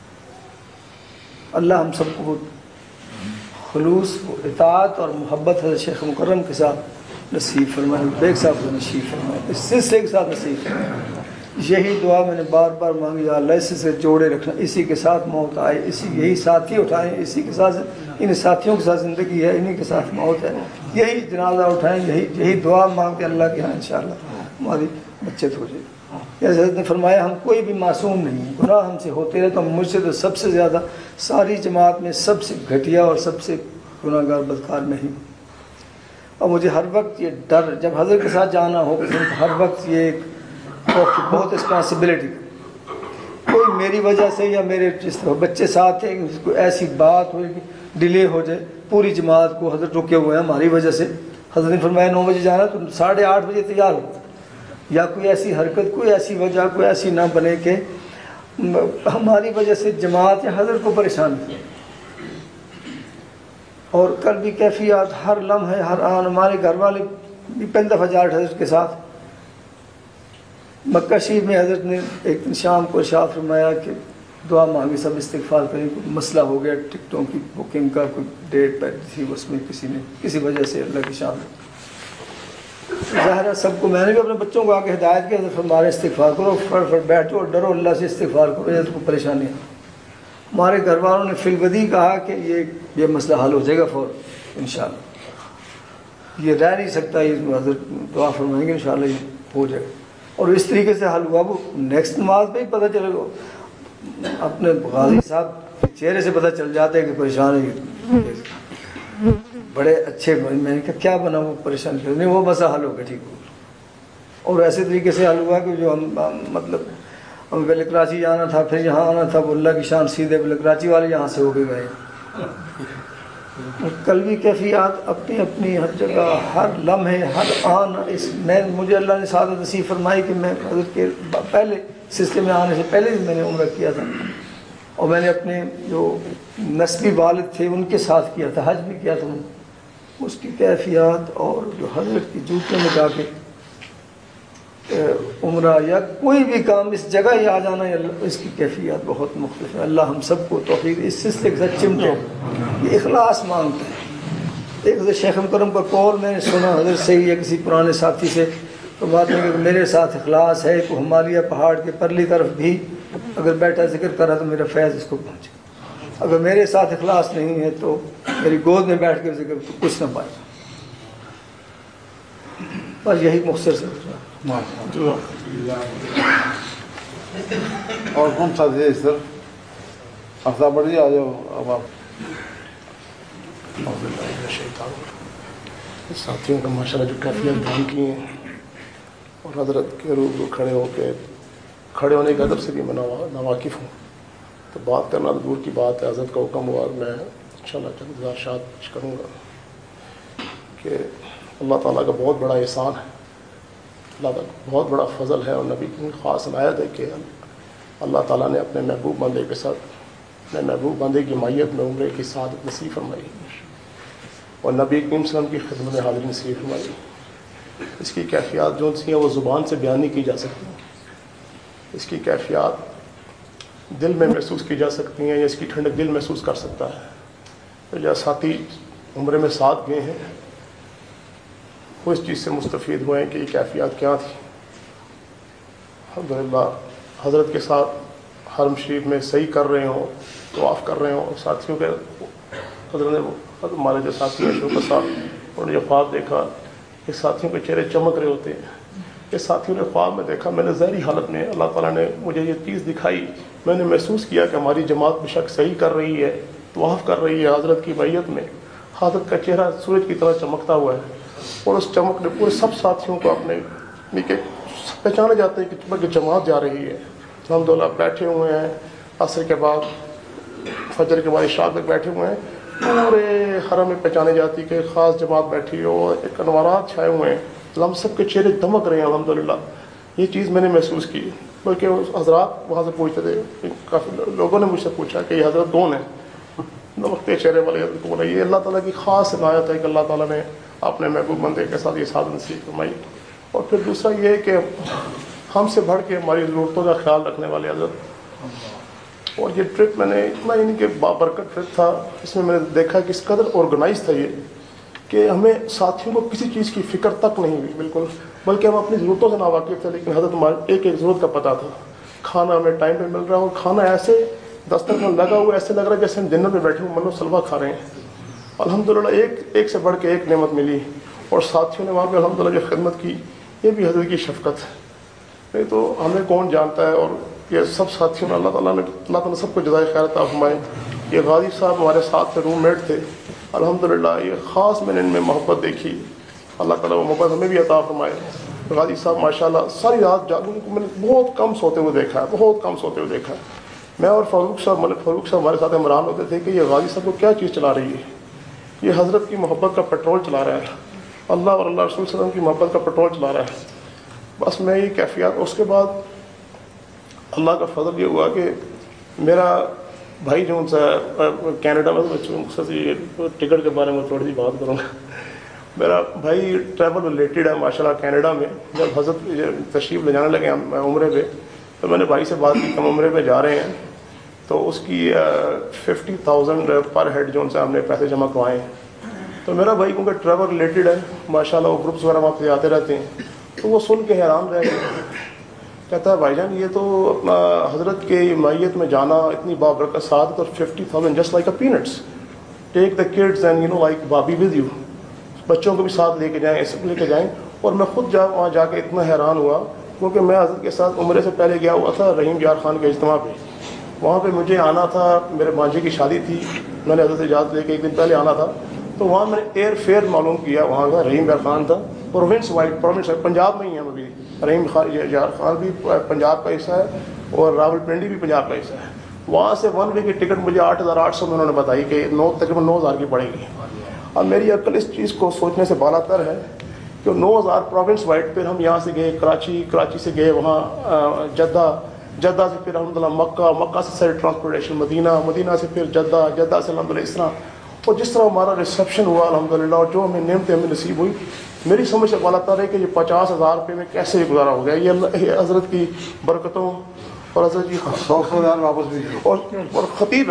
اللہ ہم سب کو خلوص اطاعت اور محبت حضرت شیخ مکرم کے ساتھ نصیب فرمائے، بیگ صاحب کو نصیب فرمائے، اس سلسلے کے ساتھ نصیب فرمائے. یہی دعا میں نے بار بار مانگی، یا اللہ اس سے جوڑے رکھنا، اسی کے ساتھ موت آئے، یہی ساتھی اٹھائیں، اسی کے ساتھ، ان ساتھیوں کے ساتھ زندگی ہے، انہی کے ساتھ موت ہے، یہی جنازہ اٹھائیں، یہی دعا مانگ کے اللہ کے ہاں انشاءاللہ ہماری بچت ہو جائے. جیسے حضرت نے فرمایا ہم کوئی بھی معصوم نہیں، گناہ ہم سے ہوتے رہے، تو مجھ سے تو سب سے زیادہ ساری جماعت میں سب سے گھٹیا اور سب سے گناہ گار بدکار میں ہی. اور مجھے ہر وقت یہ ڈر، جب حضرت کے ساتھ جانا ہو ہر وقت یہ ایک بہت رسپانسبلٹی، کوئی میری وجہ سے یا میرے جس طرح بچے ساتھ ہیں کوئی ایسی بات ہوئے کہ ڈیلے ہو جائے، پوری جماعت کو حضرت رکے ہوئے ہیں ہماری وجہ سے. حضرت نے فرمایا 9 بجے جانا تو 8:30 بجے تیار ہو، یا کوئی ایسی حرکت، کوئی ایسی وجہ، کوئی ایسی نہ بنے کہ ہماری وجہ سے جماعت یا حضرت کو پریشان کی. اور کل بھی کیفیات ہر لمحے ہر آن، ہمارے گھر والے بھی پہلی دفعہ جا رہے حضرت کے ساتھ. مکہ شریف میں حضرت نے ایک دن شام کو ارشاد فرمایا کہ دعا مانگی، سب استغفار کریں. کوئی مسئلہ ہو گیا ٹکٹوں کی بکنگ کا، کوئی ڈیٹ پہ تھی، اس میں کسی نے کسی وجہ سے اللہ کی شان. ظاہر ہے سب کو، میں نے بھی اپنے بچوں کو آ کے ہدایت کی، حضرت فرما رہے استغفار کرو، فٹ بیٹھو اور ڈرو اللہ سے، استغفار کرو، یہ کو پریشانی ہے. ہمارے گھر والوں نے فی البدی کہا کہ یہ مسئلہ حل ہو جائے گا فوراً انشاءاللہ، یہ رہ نہیں سکتا، یہ حضرت دعا فرمائیں گے انشاءاللہ یہ ہو جائے گا. اور اس طریقے سے حل ہوا. وہ نیکسٹ نماز میں ہی پتہ چلے گا، اپنے غازی صاحب چہرے سے پتہ چل جاتا ہے کہ پریشان ہے، بڑے اچھے. میں نے کہا کیا بنا وہ پریشان کرنے، وہ مسئلہ حل ہو گیا، ٹھیک ہو. اور ایسے طریقے سے حل ہوا کہ جو ہم مطلب ہمیں پہلے کراچی جانا تھا، پھر یہاں آنا تھا، وہ اللہ کی شان سیدھے پہلے کراچی والے یہاں سے ہو کے گئے. قلبی کیفیات اپنی اپنی ہر جگہ، ہر لمحے، ہر آن. مجھے اللہ نے سعادت نصیب فرمائی کہ میں حضرت کے پہلے سلسلے میں آنے سے پہلے بھی میں نے عمرہ کیا تھا، اور میں نے اپنے جو نسبی والد تھے ان کے ساتھ کیا تھا، حج بھی کیا تھا. اس کی کیفیات اور جو حضرت کی جوتوں میں جا کے عمرہ یا کوئی بھی کام اس جگہ ہی آ جانا، اس کی کیفیات بہت مختلف ہے. اللہ ہم سب کو توفیق اس سلسلے کے ساتھ چمٹے. یہ اخلاص مانگتا ہے. ایک حضرت شیخ مکرم کا قول میں نے سنا حضرت سے یا کسی پرانے ساتھی سے، تو بات ہے کہ میرے ساتھ اخلاص ہے کہ ہمالیہ پہاڑ کے پرلی طرف بھی اگر بیٹھا ذکر کر رہا تو میرا فیض اس کو پہنچے. اگر میرے ساتھ اخلاص نہیں ہے تو میری گود میں بیٹھ کے ذکر تو کچھ نہ پائے. بس یہی مختصر سے. اور کون سا ہے اس طرف؟ آفتاب بڑھ آ جاؤ اب آپ. ساتھیوں کا ماشاءاللہ جو کیفیت بیان کی ہیں، اور حضرت کے روبرو کھڑے ہونے کے ادب سے بھی میں ناواقف ہوں، تو بات کرنا تو دور کی بات ہے. حضرت کا حکم ہوا، میں انشاءاللہ چند گزارشات کروں گا کہ اللہ تعالیٰ کا بہت بڑا احسان ہے، اللہ تعالیٰ کا بہت بڑا فضل ہے، اور نبی کی خاص عنایت ہے کہ اللہ تعالیٰ نے اپنے محبوب بندے کے ساتھ، اپنے محبوب بندے کی مائیت میں عمرے کی سعادت نصیب فرمائی، اور نبی کریم صلی اللہ علیہ وسلم کی خدمت میں حاضری نصیب فرمائی. اس کی کیفیات جو سی ہیں وہ زبان سے بیان نہیں کی جا سکتی. اس کی کیفیات دل میں محسوس کی جا سکتی ہیں، یا اس کی ٹھنڈک دل محسوس کر سکتا ہے. تو جو ساتھی عمرے میں ساتھ گئے ہیں وہ اس چیز سے مستفید ہوئے ہیں کہ یہ کیفیات کیا تھی. الحمدللہ حضرت کے ساتھ حرم شریف میں صحیح کر رہے ہوں، طواف کر رہے ہوں، اور ساتھیوں کے حضرت نے ہمارے جو ساتھی ہیں شوکت صاحب، انہوں نے جو خواب دیکھا کہ ساتھیوں کے چہرے چمک رہے ہوتے ہیں. یہ ساتھیوں نے خواب میں دیکھا، میں نے ظاہری حالت میں اللہ تعالیٰ نے مجھے یہ چیز دکھائی، میں نے محسوس کیا کہ ہماری جماعت بے شک صحیح کر رہی ہے، طواف کر رہی ہے حضرت کی بیعت میں. حضرت کا چہرہ سورج کی طرح چمکتا ہوا ہے، اور اس چمک نے پورے سب ساتھیوں کو اپنے پہچانے جاتے ہیں کہ جماعت جا رہی ہے. الحمدللہ بیٹھے ہوئے ہیں، عصر کے بعد فجر کے بعد عشاء تک بیٹھے ہوئے ہیں، پورے حرم میں پہچانے جاتی کہ خاص جماعت بیٹھی ہو، ایک انوارات چھائے ہوئے ہیں، ہم سب کے چہرے دمک رہے ہیں. الحمدللہ یہ چیز میں نے محسوس کی. بلکہ حضرات وہاں سے پوچھتے تھے، کافی لوگوں نے مجھ سے پوچھا کہ یہ حضرت کون ہیں، دمکتے چہرے والے حضرت کون ہے. یہ اللہ تعالیٰ کی خاص عنایت ہے کہ اللہ تعالیٰ نے اپنے محبوب بندے کے ساتھ یہ سعادت نصیب فرمائی. اور پھر دوسرا یہ ہے کہ ہم سے بڑھ کے ہماری ضرورتوں کا خیال رکھنے والے حضرت. اور یہ ٹرپ میں نے اتنا یعنی کہ بابرکت ٹرپ تھا، اس میں نے دیکھا کہ اس قدر آرگنائز تھا یہ کہ ہمیں ساتھیوں کو کسی چیز کی فکر تک نہیں ہوئی بالکل، بلکہ ہم اپنی ضرورتوں سے ناواقف تھے، لیکن حضرت ہمارے ایک ایک ضرورت کا پتہ تھا. کھانا ہمیں ٹائم پہ مل رہا ہے، اور کھانا ایسے دسترخوان لگا ہوا ایسے لگ رہا ہے جیسے ہم ڈنر پہ بیٹھے ہوئے منو سلوا کھا رہے ہیں. الحمدللہ ایک سے بڑھ کے ایک نعمت ملی، اور ساتھیوں نے وہاں پہ الحمدللہ جو خدمت کی، یہ بھی حضرت کی شفقت ہے. نہیں تو ہمیں کون جانتا ہے. اور یہ سب ساتھیوں نے اللہ تعالیٰ سب کو جزائے خیر عطا فرمائے. یہ غازی صاحب ہمارے ساتھ تھے، روم میٹ تھے. الحمدللہ یہ خاص میں نے ان میں محبت دیکھی، اللہ تعالیٰ وہ محبت ہمیں بھی عطا فرمائے. غازی صاحب ماشاءاللہ ساری رات جاگوں کو میں نے بہت کم سوتے ہوئے دیکھا ہے، میں اور ملک فاروق صاحب ہمارے ساتھ حیران ہوتے تھے کہ یہ غازی صاحب کو کیا چیز چلا رہی ہے. یہ حضرت کی محبت کا پیٹرول چلا رہا ہے، اللہ اور اللہ رسول صلی اللہ علیہ وسلم کی محبت کا پیٹرول چلا رہا ہے. بس میں یہ کیفیات. اس کے بعد اللہ کا فضل یہ ہوا کہ میرا بھائی جو ان سے کینیڈا میں ٹکٹ کے بارے میں تھوڑی سی بات کروں گا. میرا بھائی ٹریول ریلیٹڈ ہے ماشاءاللہ کینیڈا میں. جب حضرت تشریف لے جانے لگے ہم عمرے پہ، تو میں نے بھائی سے بات کی کہ ہم عمرے پہ جا رہے ہیں، تو اس کی 50,000 پر ہیڈ جو ان سے ہم نے پیسے جمع کروائے ہیں. تو میرا بھائی کیونکہ ٹریول ریلیٹڈ ہے ماشاءاللہ، وہ گروپس وغیرہ وہاں پہ آتے رہتے ہیں، تو وہ سن کے حیران رہ گئے. کہتا ہے بھائی جان یہ تو اپنا حضرت کے میت میں جانا اتنی بابرکت سعادت، اور 50,000 just like a parents, take the kids and like baby with you, بچوں کو بھی ساتھ لے کے جائیں، ایسے لے کے جائیں. اور میں خود وہاں جا کے اتنا حیران ہوا، کیونکہ میں حضرت کے ساتھ عمرے سے پہلے گیا ہوا تھا رحیم یار خان کے اجتماع پہ. وہاں پہ مجھے آنا تھا، میرے بانجے کی شادی تھی، میں نے حضرت سے اجازت لے کے ایک دن پہلے آنا تھا. تو وہاں میں نے ایئر فیئر معلوم کیا، وہاں کا رحیم یار خان تھا، پروونس وائڈ پنجاب میں ہی ہیں ابھی. رحیم خان بھی پنجاب کا حصہ ہے اور راول پنڈی بھی پنجاب کا حصہ ہے. وہاں سے 1 وے کی ٹکٹ مجھے 8,800 میں انہوں نے بتائی کہ تقریباً 9,000 کی پڑے گی. اب میری عقل اس چیز کو سوچنے سے بالا تر ہے کہ 9,000 پروونس وائڈ. پھر ہم یہاں سے گئے کراچی سے گئے وہاں جدہ سے پھر الحمدللہ مکہ سے سر ٹرانسپورٹیشن مدینہ سے پھر جدہ سے الحمدللہ اس طرح. اور جس طرح ہمارا ریسیپشن ہوا الحمدللہ اور جو ہمیں نعمتیں ہمیں نصیب ہوئی, میری سمجھ سے بالا تر ہے کہ یہ 50,000 روپے میں کیسے گزارا ہو گیا. یہ حضرت کی برکتوں اور حضرت کی 100,000 واپس بھی اور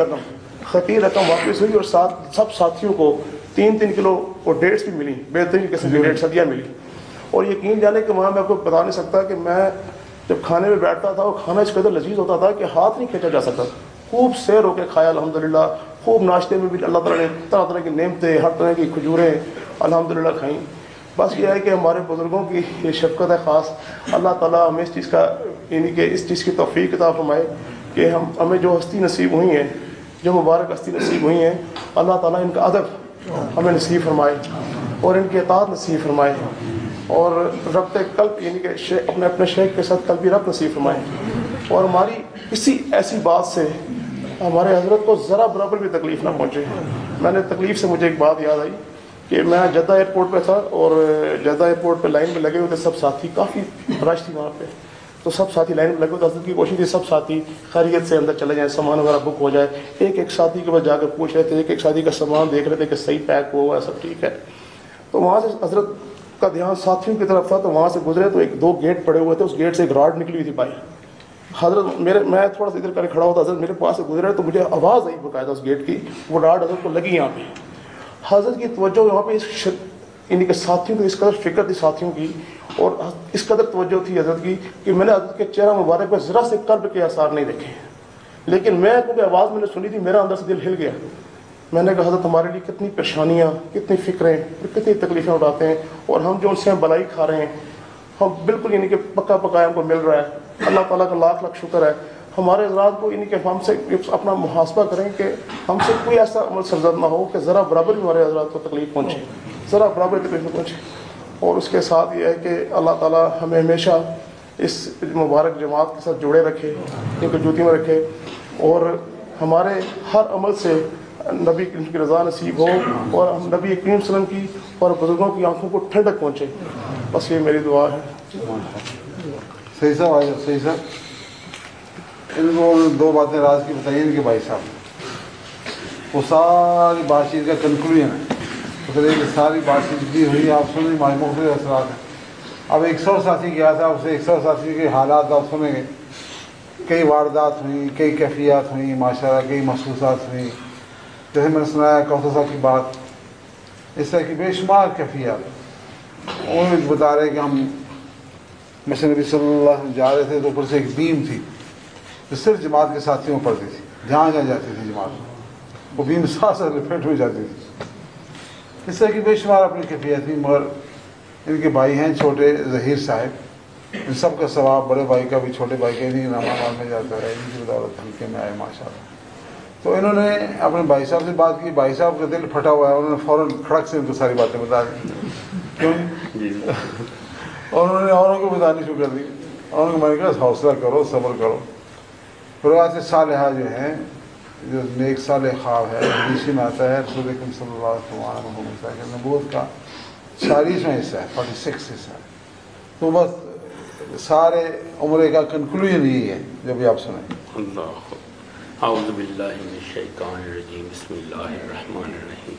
خطیر رقم واپس ہوئی. اور سب ساتھیوں کو 3 کلو اور ڈیٹس بھی ملی, بہترین قسم کی ڈیٹس ہدیہ ملی. اور یقین جانے کہ وہاں میں آپ کو بتا نہیں سکتا کہ میں جب کھانے میں بیٹھتا تھا وہ کھانا اس قدر لذیذ ہوتا تھا کہ ہاتھ نہیں کھینچا جا سکتا. خوب سیر ہو کے کھایا الحمدللہ. خوب ناشتے میں بھی اللہ تعالیٰ نے طرح طرح کی نعمتیں, ہر طرح کی کھجوریں الحمدللہ کھائیں. بس یہ ہے کہ ہمارے بزرگوں کی یہ شفقت ہے خاص. اللہ تعالیٰ ہمیں اس چیز کا یعنی کہ اس چیز کی توفیق عطا فرمائے کہ ہمیں جو ہستی نصیب ہوئی ہیں, جو مبارک ہستی نصیب ہوئی ہیں, اللہ تعالیٰ ان کا ادب ہمیں نصیب فرمائے اور ان کی اطاعت نصیب فرمائے اور ربط قلب یعنی کہ اپنے شیخ کے ساتھ قلبی ربط نصیب فرمائے. اور ہماری کسی ایسی بات سے ہمارے حضرت کو ذرا برابر بھی تکلیف نہ پہنچے. میں نے تکلیف سے مجھے ایک بات یاد آئی کہ میں جدہ ایئرپورٹ پہ تھا اور جدہ ایئرپورٹ پہ لائن میں لگے ہوئے تھے سب ساتھی, کافی رش تھی وہاں پہ, تو سب ساتھی لائن میں لگے ہوئے. حضرت کی کوشش تھی سب ساتھی خیریت سے اندر چلے جائیں, سامان وغیرہ بک ہو جائے. ایک ساتھی کے پاس جا کے پوچھ رہے تھے, ایک ساتھی کا سامان دیکھ رہے تھے کہ صحیح پیک ہوا ہے, سب ٹھیک ہے. تو وہاں سے حضرت کا دھیان ساتھیوں کی طرف تھا, تو وہاں سے گزرے تو 2 گیٹ پڑے ہوئے تھے, اس گیٹ سے ایک راڈ نکلی ہوئی تھی بائی. حضرت میں تھوڑا سا ادھر کر کھڑا ہوتا, حضرت میرے پاس سے گزرے تو مجھے آواز آئی باقاعدہ اس گیٹ کی, وہ راڈ حضرت کو لگی یہاں پہ. حضرت کی توجہ یہاں پہ یعنی کہ ساتھیوں کی اس قدر فکر تھی ساتھیوں کی اور اس قدر توجہ تھی حضرت کی کہ میں نے حضرت کے چہرہ مبارک پہ ذرا سے قلب کے آثار نہیں دیکھے. لیکن میں کیونکہ آواز میں نے سنی تھی, میرا اندر سے دل ہل گیا. میں نے کہا حضرت ہمارے لیے کتنی پریشانیاں, کتنی فکریں اور کتنی تکلیفیں اٹھاتے ہیں, اور ہم جو ان سے بلائی کھا رہے ہیں, ہم بالکل یعنی کہ پکا پکایا ہم کو مل رہا ہے. اللہ تعالیٰ کا لاکھ لاکھ شکر ہے. ہمارے حضرات کو یعنی کہ ہم سے اپنا محاسبہ کریں کہ ہم سے کوئی ایسا عمل سرزد نہ ہو کہ ذرا برابر بھی ہمارے حضرات کو تکلیف پہنچے, ذرا برابر تکلیف پہنچے. اور اس کے ساتھ یہ ہے کہ اللہ تعالیٰ ہمیں ہمیشہ اس مبارک جماعت کے ساتھ جوڑے رکھے, ان کو جوتی میں رکھے, اور ہمارے ہر عمل سے نبی کی رضا نصیب ہو اور ہم نبی کریم صلی اللہ علیہ وسلم کی اور بزرگوں کی آنکھوں کو ٹھنڈک پہنچے. بس یہ میری دعا ہے. صحیح صاحب صحیح صاحب ان کو 2 باتیں راز کی بتائی ان کے بھائی صاحب, وہ ساری بات چیت کا کنکلوژن ہے. تو یہ ساری بات چیت بھی ہوئی, آپ سنیں مختلف اثرات ہیں. اب 100 ساتھی گیا تھا, اسے 100 ساتھی کے حالات آپ سنیں گے. کئی واردات ہوئیں, کئی کیفیات ہوئیں ماشاء اللہ, کئی محسوسات ہوئیں. جیسے میں نے سنایا کوثر صاحب کی بات, اس طرح کی بے شمار کیفیات. وہ بتا رہے کہ ہم مثلا نبی صلی اللہ علیہ وسلم جا رہے تھے تو اوپر سے ایک بیم تھی جو صرف جماعت کے ساتھیوں میں پڑتی تھی, جہاں جاتی تھی جماعت, وہ بیم ساتھ لپیٹ ہو جاتی تھی. اس طرح کی بے شمار اپنی کیفیت تھی. مگر ان کے بھائی ہیں چھوٹے ظہیر صاحب, ان سب کا ثواب بڑے بھائی کا بھی چھوٹے بھائی کا بھی انعام میں جاتا ہے. ان کی بدولت ہلکے میں آئے ماشاء اللہ. تو انہوں نے اپنے بھائی صاحب سے بات کی, بھائی صاحب کا دل پھٹا ہوا ہے, انہوں نے فوراً کھڑک سے ان کو ساری باتیں بتا دی. کیوں اور انہوں نے اوروں کو بتانی شروع کر دی. اور میں نے کہا حوصلہ کرو, صبر کرو. روایت صالحہ جو ہیں, جو نیک صالح خواب ہے, حدیث میں آتا ہے رسول اکرم صلی اللہ علیہ وسلم نبوت کا 40واں حصہ ہے, 46 حصہ ہے. تو بس سارے عمرے کا کنکلوژن یہی ہے جو بھی آپ سنیں. اللہ اعوذ باللہ من الشیطان الرجیم, بسم اللہ الرحمن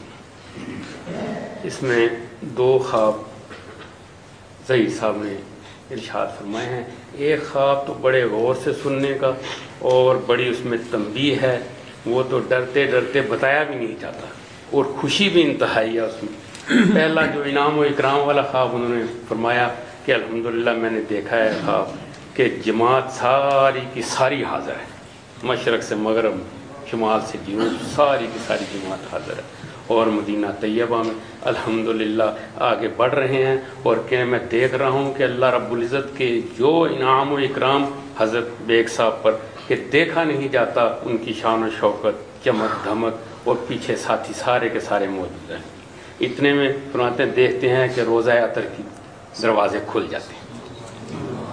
الرحیم. اس میں 2 خواب ظہیر صاحب نے ارشاد فرمائے ہیں. ایک خواب تو بڑے غور سے سننے کا اور بڑی اس میں تنبیہ ہے, وہ تو ڈرتے ڈرتے بتایا بھی نہیں جاتا, اور خوشی بھی انتہائی ہے اس میں. پہلا جو انعام و اکرام والا خواب انہوں نے فرمایا کہ الحمدللہ میں نے دیکھا ہے خواب کہ جماعت ساری کی ساری حاضر ہے, مشرق سے مغرب, شمال سے جنوب, ساری کی ساری جماعت حاضر ہے, اور مدینہ طیبہ میں الحمدللہ آگے بڑھ رہے ہیں. اور کہ میں دیکھ رہا ہوں کہ اللہ رب العزت کے جو انعام و اکرام حضرت بیگ صاحب پر کہ دیکھا نہیں جاتا, ان کی شان و شوکت, چمک دھمک, اور پیچھے ساتھی سارے کے سارے موجود ہیں. اتنے میں فرماتے ہیں دیکھتے ہیں کہ روزہ عطر کی دروازے کھل جاتے ہیں.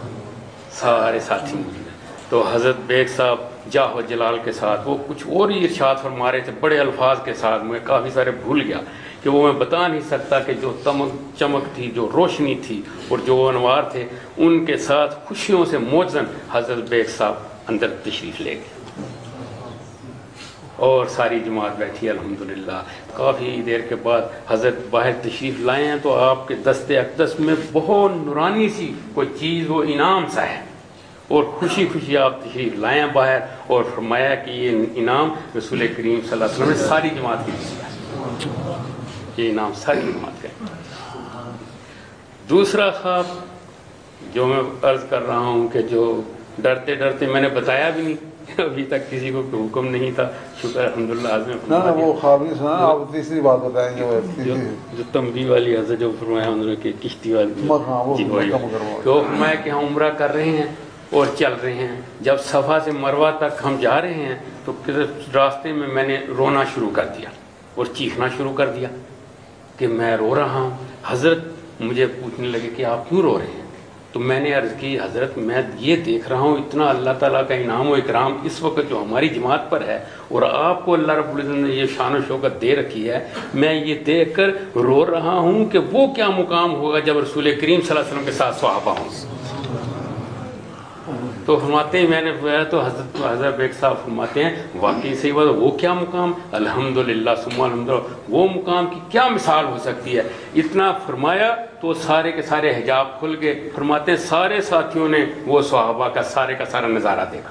سارے ساتھی موجود ہیں. تو حضرت بیگ صاحب جاہ و جلال کے ساتھ وہ کچھ اور ہی ارشاد فرما رہے تھے بڑے الفاظ کے ساتھ. میں کافی سارے بھول گیا کہ وہ میں بتا نہیں سکتا کہ جو چمک تھی، جو روشنی تھی اور جو انوار تھے، ان کے ساتھ خوشیوں سے موزن حضرت بیگ صاحب اندر تشریف لے گئے اور ساری جماعت بیٹھی الحمدللہ. کافی دیر کے بعد حضرت باہر تشریف لائے ہیں تو آپ کے دست اقدس میں بہت نورانی سی کوئی چیز، وہ انعام سا ہے، اور خوشی خوشی آپ تشریف لائے ہیں باہر، اور فرمایا کہ یہ انعام رسول کریم صلی اللہ علیہ وسلم نے ساری جماعت کی دیا ہے، یہ انعام ساری جماعت کا ہے. دوسرا خواب جو میں عرض کر رہا ہوں کہ جو ڈرتے ڈرتے میں نے بتایا بھی نہیں، ابھی تک کسی کو حکم نہیں تھا، شکر الحمدللہ آج میں وہ خواب نہیں سنا. آپ تیسری بات بتائیں گے جو تنبیہ والی حضرت جو فرمایا انہوں نے کہ کشتی والی وہ فرمایا کہ ہم عمرہ کر رہے ہیں اور چل رہے ہیں. جب صفا سے مروہ تک ہم جا رہے ہیں تو راستے میں نے رونا شروع کر دیا اور چیخنا شروع کر دیا کہ میں رو رہا ہوں. حضرت مجھے پوچھنے لگے کہ آپ کیوں رو رہے ہیں؟ تو میں نے عرض کی حضرت میں یہ دیکھ رہا ہوں اتنا اللہ تعالیٰ کا انعام و اکرام اس وقت جو ہماری جماعت پر ہے، اور آپ کو اللہ رب العزت نے یہ شان و شوکت دے رکھی ہے، میں یہ دیکھ کر رو رہا ہوں کہ وہ کیا مقام ہوگا جب رسول کریم صلی اللہ علیہ وسلم کے ساتھ صحابہ ہوں. تو فرماتے ہیں میں نے بتایا تو حضرت بیگ صاحب فرماتے ہیں واقعی صحیح بات، وہ کیا مقام، الحمدللہ ثم الحمدللہ، وہ مقام کی کیا مثال ہو سکتی ہے. اتنا فرمایا تو سارے کے سارے حجاب کھل گئے. فرماتے ہیں سارے ساتھیوں نے وہ صحابہ کا سارا نظارہ دیکھا،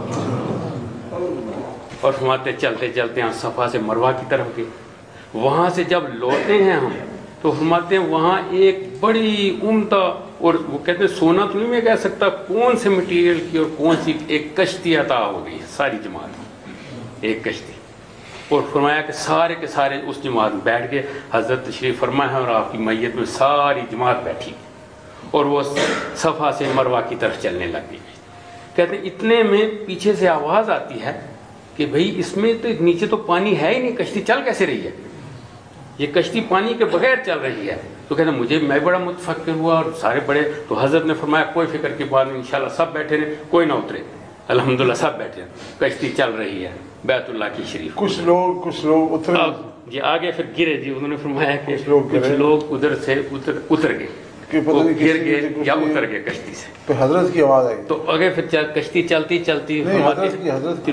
اور فرماتے چلتے چلتے ہم صفا سے مروہ کی طرف گئے. وہاں سے جب لوٹے ہیں ہم تو فرماتے ہیں وہاں ایک بڑی عمدہ، اور وہ کہتے ہیں سونا تو نہیں میں کہہ سکتا کون سے مٹیریل کی اور کون سی، ایک کشتی عطا ہو گئی ساری جماعت، ایک کشتی. اور فرمایا کہ سارے کے سارے اس جماعت میں بیٹھ گئے. حضرت تشریف فرمایا اور آپ کی میت میں ساری جماعت بیٹھی اور وہ صفا سے مروہ کی طرف چلنے لگ گئی. کہتے ہیں اتنے میں پیچھے سے آواز آتی ہے کہ بھئی اس میں تو نیچے تو پانی ہے ہی نہیں، کشتی چل کیسے رہی ہے، یہ کشتی پانی کے بغیر چل رہی ہے. تو کہتے ہیں میں بڑا متفکر ہوا اور سارے بڑے. تو حضرت نے فرمایا کوئی فکر کی بات نہیں، انشاءاللہ سب بیٹھے رہے، کوئی نہ اترے. الحمدللہ سب بیٹھے، کشتی چل رہی ہے بیت اللہ کی شریف. کچھ لوگ اترے جی آگے پھر گرے. جی انہوں نے فرمایا کہ کچھ لوگ ادھر سے اتر گئے، گر گئے یا اتر گئے کشتی سے. تو حضرت کی آواز آئی تو آگے پھر کشتی چلتی چلتی حضرت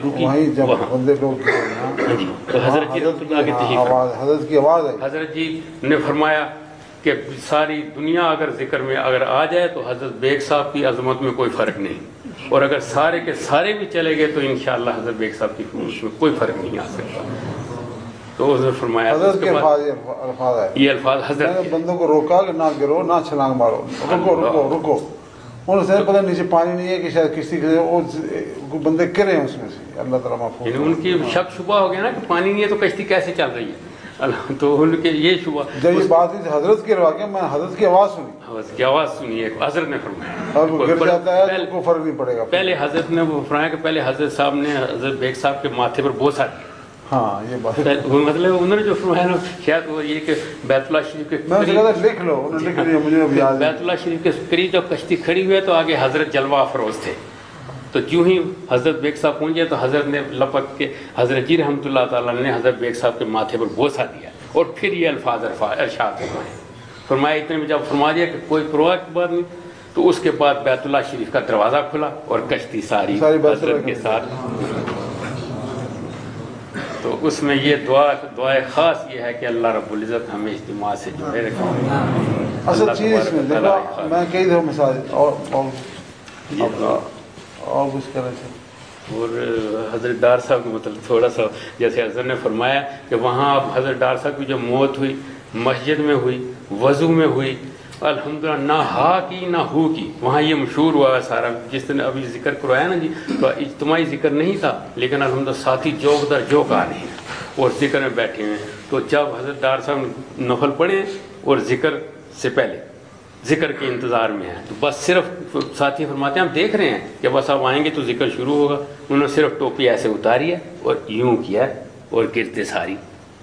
کی آواز آئی. حضرت جی نے فرمایا کہ ساری دنیا اگر ذکر میں اگر آ جائے تو حضرت بیگ صاحب کی عظمت میں کوئی فرق نہیں، اور اگر سارے کے سارے بھی چلے گئے تو انشاءاللہ حضرت بیگ صاحب کی فروش میں کوئی فرق نہیں آ سکتا. تو حضرت فرمایا حضرت کے الفاظ ہے، یہ الفاظ حضرت نے بندوں کو روکا کہ نہ گرو نہ چھلانگ مارو، رکو رکو رکو. انہوں نے پتہ نیچے پانی نہیں ہے کہ شاید کسی کے بندے گرے ہیں اس میں سے، اللہ تعالیٰ محفوظ. ان کی شک شبہ ہو گیا نا کہ پانی نہیں ہے تو کشتی کیسے چل رہی ہے. تو ان کے یہ شبہ جب یہ بات ہوئی حضرت کے واقعہ میں حضرت کی آواز سنی، حضرت کی آواز سنی ہے. حضرت نے فرمایا اور وہ گر جاتا ہے تو کوئی فرق نہیں پڑے گا. پہلے حضرت نے وہ فرمایا کہ پہلے حضرت صاحب نے حضرت بیگ صاحب کے ماتھے پر بوسہ دیا. ہاں یہ بات مطلب انہوں نے جو فرمایا نا شاید وہ یہ کہ بیت اللہ شریف کے لکھ لو، انہوں نے لکھ لیا مجھے اب یاد. بیت اللہ شریف کے قریب جب کشتی کھڑی ہوئی تو آگے حضرت جلوہ افروز تھے. تو جو ہی حضرت بیگ صاحب پہنچے تو حضرت نے لپک کے حضرت جی رحمۃ اللہ تعالیٰ نے حضرت بیگ صاحب کے ماتھے پر بوسہ دیا اور پھر یہ الفاظ ارشاد فرمایا. اتنے میں جب فرما دیا کہ کوئی پرواہ کی بات نہیں تو اس کے بعد بیت اللہ شریف کا دروازہ کھلا اور کشتی ساری حضرت کے ساتھ. تو اس میں یہ دعائے خاص یہ ہے کہ اللہ رب العزت ہمیں اجتماع سے جڑے رکھیں. اصل چیز اس میں دیکھو میں کئی دفعہ مثال اور کچھ کر رہے تھے. اور حضرت ڈار صاحب کو مطلب تھوڑا سا جیسے حضرت نے فرمایا کہ وہاں اب حضرت ڈار صاحب کی جو موت ہوئی مسجد میں ہوئی، وضو میں ہوئی، الحمدللہ نہ ہا کی نہ ہو کی. وہاں یہ مشہور ہوا ہے سارا، جس نے ابھی ذکر کروایا نا جی، تو اجتماعی ذکر نہیں تھا لیکن الحمدللہ ساتھی جوک در جوک آ رہے ہیں اور ذکر میں بیٹھے ہیں. تو جب حضرت ڈار صاحب نفل پڑھے اور ذکر سے پہلے ذکر کے انتظار میں ہیں تو بس صرف ساتھی فرماتے ہیں ہم دیکھ رہے ہیں کہ بس آپ آئیں گے تو ذکر شروع ہوگا. انہوں نے صرف ٹوپی ایسے اتاری ہے اور یوں کیا ہے اور گرتے ساری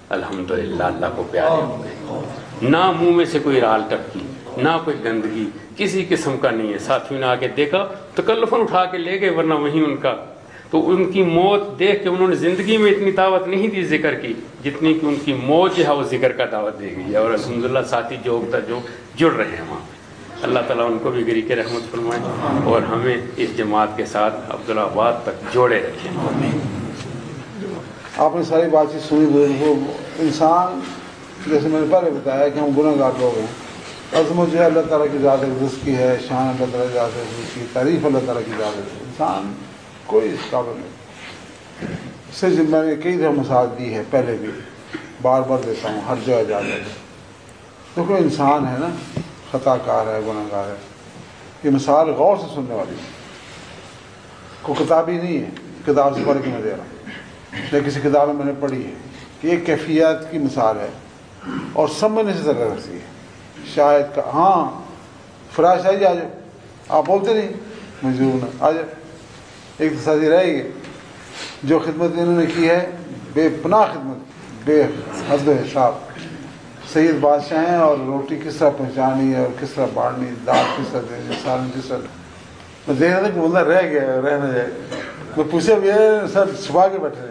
الحمدللہ اللہ کو پیارے ہو گئے. نہ منہ میں سے کوئی رال ٹپکی، نہ کوئی گندگی، کسی قسم کا نہیں ہے. ساتھیوں نے آ کے دیکھا تکلفاً اٹھا کے لے گئے, ورنہ وہیں ان کا. تو ان کی موت دیکھ کے انہوں نے زندگی میں اتنی دعوت نہیں دی ذکر کی جتنی کہ ان کی موت جو ہے وہ ذکر کا دعوت دے گئی ہے. اور الحمدللہ ساتھی جو جڑ رہے ہیں وہاں. اللہ تعالیٰ ان کو بھی گری کے رحمت فرمائے اور ہمیں اس جماعت کے ساتھ عبدالآباد تک جوڑے رکھیں. آپ نے ساری بات چیت سنی. وہ انسان جیسے میں نے پہلے بتایا کہ ہم گناہ گار لوگ ہیں. عظمت جو ہے اللہ تعالیٰ کی ذات رزق کی ہے, شان اللہ تعالیٰ کی ذات رزق کی, تعریف اللہ تعالیٰ کی ذات رزق. انسان کوئی اس قابل نہیں. سے میں نے کئی دفعہ مثال دی ہے پہلے بھی, بار بار دیتا ہوں ہر جگہ جا کر. دیکھو انسان ہے نا, خطا کار ہے, گناہ گار ہے. یہ مثال غور سے سننے والی ہے, کوئی کتابی نہیں ہے, کتاب سے پڑھ کے میں دے رہا ہوں, یا کسی کتاب میں میں نے پڑھی ہے کہ ایک کیفیت کی مثال ہے اور سمجھنے سے ضرور رکھتی ہے. شاید کا ہاں فراش آئیے, آ جاؤ. آپ بولتے نہیں مجھے آ جاؤ. ایک تصادی رہے گی جو خدمت انہوں نے کی ہے, بے پناہ خدمت, بے حد و حساب. سید بادشاہ ہیں اور روٹی کس طرح پہنچانی ہے اور کس طرح بانٹنی, دال کس طرح دینی, سالن کس طرح. میں دیکھ رہا تھا کہ بندہ رہ گیا, رہ نہ جائے. میں پوچھے بھی سر چھپا کے بیٹھے.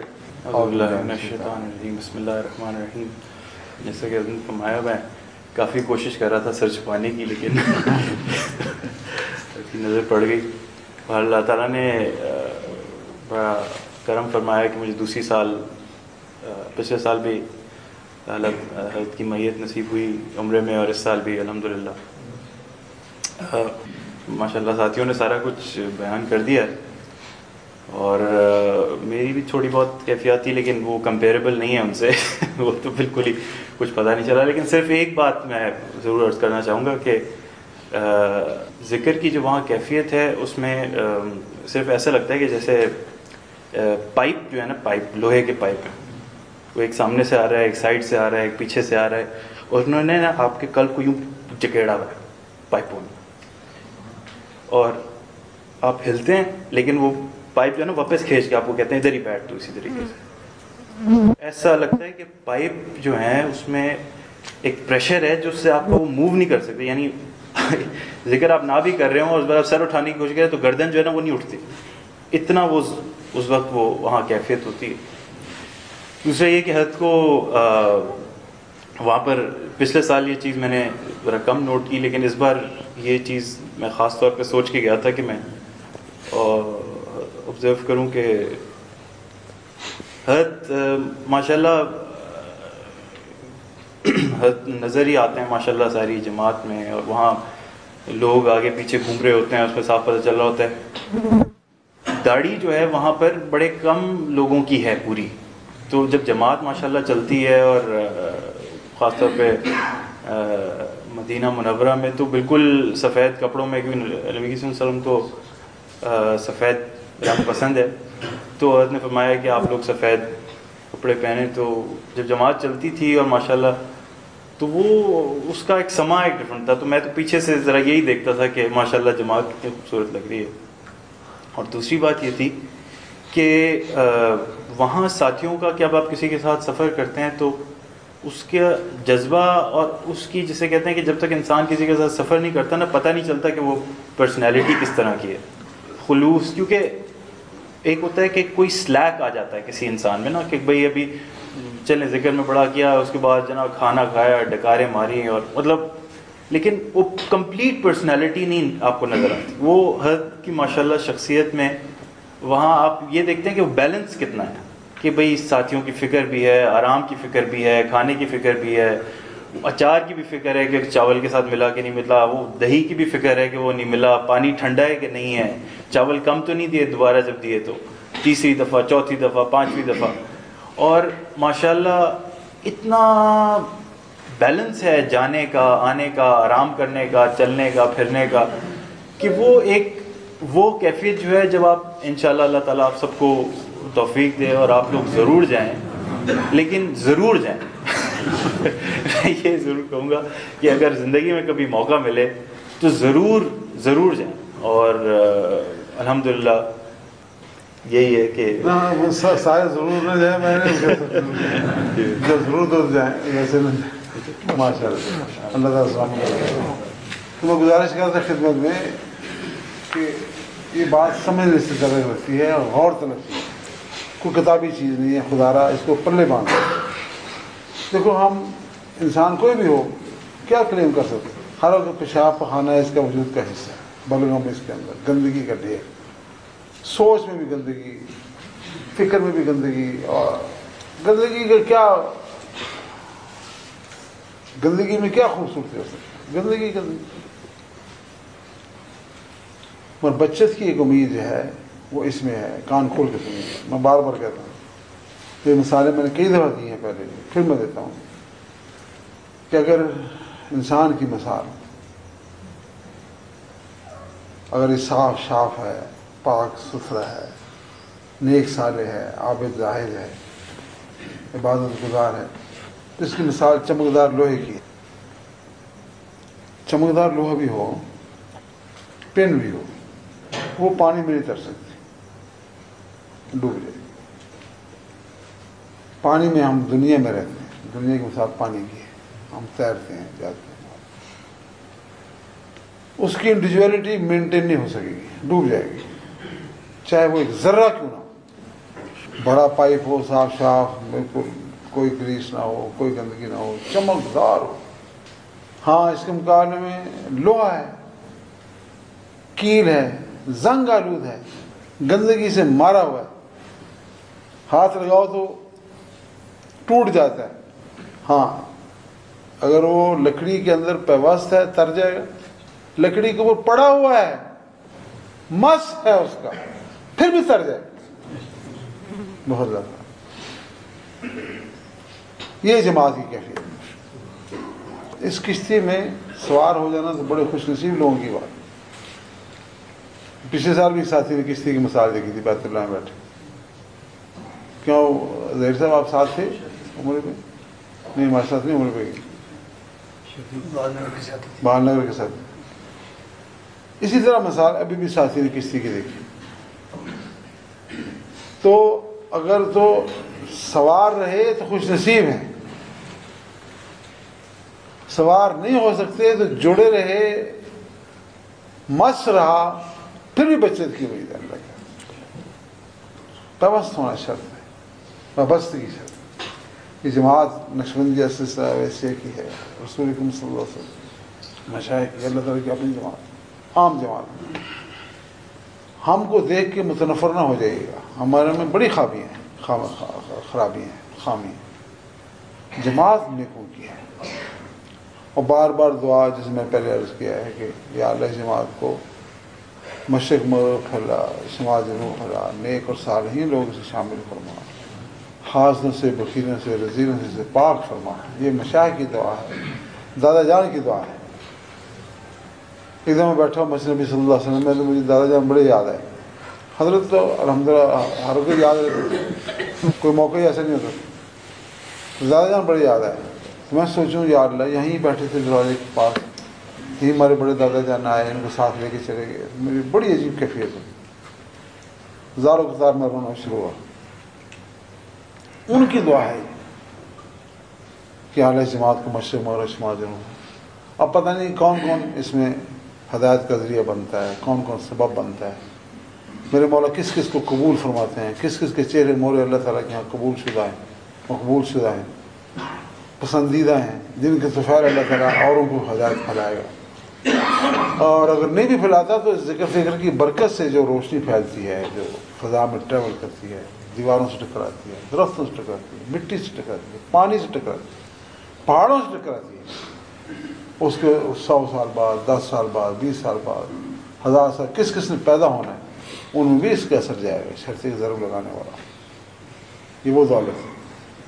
بسم اللہ الرحمن الرحیم. جیسا کہ فرمایا, میں کافی کوشش کر رہا تھا سر چھپانے کی, لیکن نظر پڑ گئی. اور اللہ تعالیٰ نے بڑا کرم فرمایا کہ مجھے دوسری سال, پچھلے سال بھی حضرت کی میت نصیب ہوئی عمرے میں, اور اس سال بھی الحمدللہ. ماشاء اللہ ساتھیوں نے سارا کچھ بیان کر دیا ہے, اور میری بھی تھوڑی بہت کیفیات تھی, لیکن وہ کمپیریبل نہیں ہے ان سے. وہ تو بالکل ہی کچھ پتہ نہیں چلا. لیکن صرف ایک بات میں ضرور عرض کرنا چاہوں گا کہ ذکر کی جو وہاں کیفیت ہے اس میں صرف ایسا لگتا ہے کہ جیسے پائپ جو ہے نا, پائپ لوہے کے پائپ ہیں, وہ ایک سامنے سے آ رہا ہے, ایک سائڈ سے آ رہا ہے, ایک پیچھے سے آ رہا ہے, اور انہوں نے نا آپ کے کل کو یوں جکیڑا ہوا ہے پائپوں میں, اور آپ ہلتے ہیں لیکن وہ پائپ جو ہے نا واپس کھینچ کے آپ کو کہتے ہیں ادھر ہی بیٹھ. تو اسی طریقے سے ایسا لگتا ہے کہ پائپ جو ہیں اس میں ایک پریشر ہے جو اس سے آپ کو موو نہیں کر سکتے. یعنی ذکر آپ نہ بھی کر رہے ہوں اور اس بار آپ سر اٹھانے کی کوشش کریں تو گردن جو ہے نا وہ نہیں اٹھتی, اتنا وہ اس وقت وہ وہاں کیفیت ہوتی ہے. دوسرا یہ کہ حضرت کو وہاں پر پچھلے سال یہ چیز میں نے ذرا کم نوٹ کی, لیکن اس بار یہ چیز میں خاص طور پہ سوچ کے گیا تھا کہ میں آبزرو کروں کہ حضرت ماشاءاللہ حضرت نظر ہی آتے ہیں ماشاءاللہ ساری جماعت میں, اور وہاں لوگ آگے پیچھے گھوم رہے ہوتے ہیں, اس میں صاف پتہ چل رہا ہوتا ہے. داڑھی جو ہے وہاں پر بڑے کم لوگوں کی ہے پوری. تو جب جماعت ماشاءاللہ چلتی ہے, اور خاص طور پہ مدینہ منورہ میں تو بالکل سفید کپڑوں میں, کیونکہ نبی صلی اللہ علیہ وسلم کو سفید رنگ پسند ہے, تو حضرت نے فرمایا کہ آپ لوگ سفید کپڑے پہنے. تو جب جماعت چلتی تھی اور ماشاءاللہ تو وہ اس کا ایک سما ایک ڈفرنٹ تھا. تو میں تو پیچھے سے ذرا یہی دیکھتا تھا کہ ماشاءاللہ جماعت کتنی خوبصورت لگ رہی ہے. اور دوسری بات یہ تھی کہ وہاں ساتھیوں کا کہ اب آپ کسی کے ساتھ سفر کرتے ہیں تو اس کا جذبہ اور اس کی جسے کہتے ہیں کہ جب تک انسان کسی کے ساتھ سفر نہیں کرتا نا, پتہ نہیں چلتا کہ وہ پرسنالٹی کس طرح کی ہے. خلوص, کیونکہ ایک ہوتا ہے کہ کوئی سلیک آ جاتا ہے کسی انسان میں نا, کہ بھئی ابھی چلیں ذکر میں بڑا کیا, اس کے بعد جناب کھانا کھایا, ڈکاریں ماری, اور مطلب لیکن وہ کمپلیٹ پرسنالٹی نہیں آپ کو نظر آتی. وہ حضرت کی ماشاءاللہ شخصیت میں وہاں آپ یہ دیکھتے ہیں کہ وہ بیلنس کتنا ہے, کہ بھئی ساتھیوں کی فکر بھی ہے, آرام کی فکر بھی ہے, کھانے کی فکر بھی ہے, اچار کی بھی فکر ہے کہ چاول کے ساتھ ملا کہ نہیں ملا, وہ دہی کی بھی فکر ہے کہ وہ نہیں ملا, پانی ٹھنڈا ہے کہ نہیں ہے, چاول کم تو نہیں دیے دوبارہ جب دیے تو, تیسری دفعہ, چوتھی دفعہ, پانچویں دفعہ. اور ماشاءاللہ اتنا بیلنس ہے جانے کا, آنے کا, آرام کرنے کا, چلنے کا, پھرنے کا, کہ وہ ایک وہ کیفیت جو ہے جب آپ انشاءاللہ اللہ تعالیٰ آپ سب کو توفیق دے اور آپ لوگ ضرور جائیں, لیکن ضرور جائیں. میں یہ ضرور کہوں گا کہ اگر زندگی میں کبھی موقع ملے تو ضرور ضرور جائیں. اور الحمدللہ یہی ہے کہ سارے ضرور نہ جائیں, میں نے ضرور تو جائیں, ویسے ماشاء اللہ اللہ تعالیٰ تو میں گزارش کرتا خدمت میں کہ یہ بات سمجھنے سے درج رکھتی ہے اور غور طلب کی ہے، کوئی کتابی چیز نہیں ہے، خدا را اس کو پلے باندھ۔ دیکھو ہم انسان کوئی بھی ہو کیا کلیم کر سکتے، ہر وقت پیشاب پخانا اس کا وجود کا حصہ ہے، بلغم اس کے اندر گندگی کا ڈھیر، سوچ میں بھی گندگی، فکر میں بھی گندگی، اور گندگی کا کیا، گندگی میں کیا خوبصورتی ہو سکتی، گندگی مگر بچت کی ایک امید ہے وہ اس میں ہے، کان کھول کے سنیے، میں بار بار کہتا ہوں، یہ مثالیں میں نے کئی دفعہ دی ہیں پہلے، پھر میں دیتا ہوں کہ اگر انسان کی مثال اگر یہ صاف شاف ہے، پاک ستھرا ہے، نیک صالح ہے، عابد زاہد ہے، عبادت گزار ہے، تو اس کی مثال چمکدار لوہے کی ہے۔ چمکدار لوہا بھی ہو، پین بھی ہو، وہ پانی میں نہیں تر سکتی، ڈوب جائے۔ پانی میں ہم دنیا میں رہتے ہیں، دنیا کے ساتھ پانی کی ہے، ہم تیرتے ہیں، جاتے ہیں، اس کی انڈیویجویلٹی مینٹین نہیں ہو سکے گی، ڈوب جائے گی، چاہے وہ ایک ذرہ کیوں نہ ہو، بڑا پائپ ہو، صاف شاف، بالکل کوئی گریس نہ ہو، کوئی گندگی نہ ہو، چمکدار ہو۔ ہاں اس کے مقابلے میں لوہا ہے، کیل ہے، زنگ آلود ہے، گندگی سے مارا ہوا ہے، ہاتھ لگاؤ تو ٹوٹ جاتا ہے۔ ہاں اگر وہ لکڑی کے اندر پیوست ہے تر جائے گا، لکڑی کے اوپر پڑا ہوا ہے، مس ہے اس کا، پھر بھی تر جائے گا بہت زیادہ۔ یہ جماعت کی کیفیت، اس کشتی میں سوار ہو جانا تو بڑے خوش نصیب لوگوں کی بات۔ پچھلے سال بھی ساتھی نے کشتی کی مثال دیکھی تھی، بیت اللہ میں بیٹھے، کیوں ظہیر صاحب آپ ساتھ تھے عمرے پہ؟ نہیں ہمارے ساتھ نہیں، عمرے پہ گئے بال نگر کے ساتھ۔ اسی طرح مثال ابھی بھی ساتھی نے کشتی کی دیکھی، تو اگر تو سوار رہے تو خوش نصیب ہیں، سوار نہیں ہو سکتے تو جڑے رہے، مس رہا، پھر بھی بچت کی امید ہے اللہ کی۔ پیوست ہونا شرط ہے، وابستگی شرط ہے۔ یہ جماعت نقشبندیہ سلسلہ ویسے کی ہے، رسول اکرم صلی اللہ علیہ وسلم مشائخ کی، اللہ تعالیٰ کی اپنی جماعت، عام جماعت۔ ہم کو دیکھ کے متنفر نہ ہو جائے گا، ہمارے میں بڑی خرابی ہیں، خامی ہیں، جماعت نیکوں کی ہے۔ اور بار بار دعا، جس میں پہلے عرض کیا ہے کہ یا اللہ جماعت کو مشرق مغرب پھیلا، شمال جنوب پھیلا، نیک اور صالحین لوگ اسے شامل فرما، حاسدوں سے، بخیلوں سے، رذیلوں سے پاک فرما۔ یہ مشائخ کی دعا ہے، دادا جان کی دعا ہے۔ ایک دم میں بیٹھا ہوں مسجد نبی صلی اللہ علیہ وسلم میں، تو مجھے دادا جان بڑے یاد آئے۔ حضرت تو الحمدللہ ہر کوئی یاد رہتے، کوئی موقع ہی ایسا نہیں ہوتا، تو دادا جان بڑے یاد آئے۔ میں سوچوں یا اللہ یہیں بیٹھے تھے دروازے کے پاس، یہیں ہمارے بڑے دادا جان آئے، ان کو ساتھ لے کے چلے گئے، میری بڑی عجیب کیفیت ہوئی، زاروں قطار میں رونا شروع ہوا۔ ان کی دعا ہے کہ اعلیٰ جماعت کو مشرق مغرب شمال جنوب۔ اب پتہ نہیں کون کون اس میں ہدایت کا ذریعہ بنتا ہے، کون کون سبب بنتا ہے۔ میرے مولا کس کس کو قبول فرماتے ہیں، کس کس کے چہرے مورے اللہ تعالیٰ کے یہاں قبول شدہ ہیں، مقبول شدہ ہیں، پسندیدہ ہیں، جن کے سفیر اللہ تعالیٰ اوروں کو ہدایت پھیلائے گا۔ اور اگر نہیں بھی پھیلاتا تو ذکر فکر کی برکت سے جو روشنی پھیلتی ہے، جو فضا میں ٹریول کرتی ہے، دیواروں سے ٹکراتی ہے، درختوں سے ٹکراتی ہے، مٹی سے ٹکراتی ہے، پانی سے ٹکراتی ہے، پہاڑوں سے ٹکراتی ہے، اس کے 100 سال بعد، 10 سال بعد، 20 سال بعد، 1000 سال کس کس نے پیدا ہونا ہے، ان میں بھی اس کا اثر جائے گا، شرطی ضرور لگانے والا۔ یہ وہ دولت ہے۔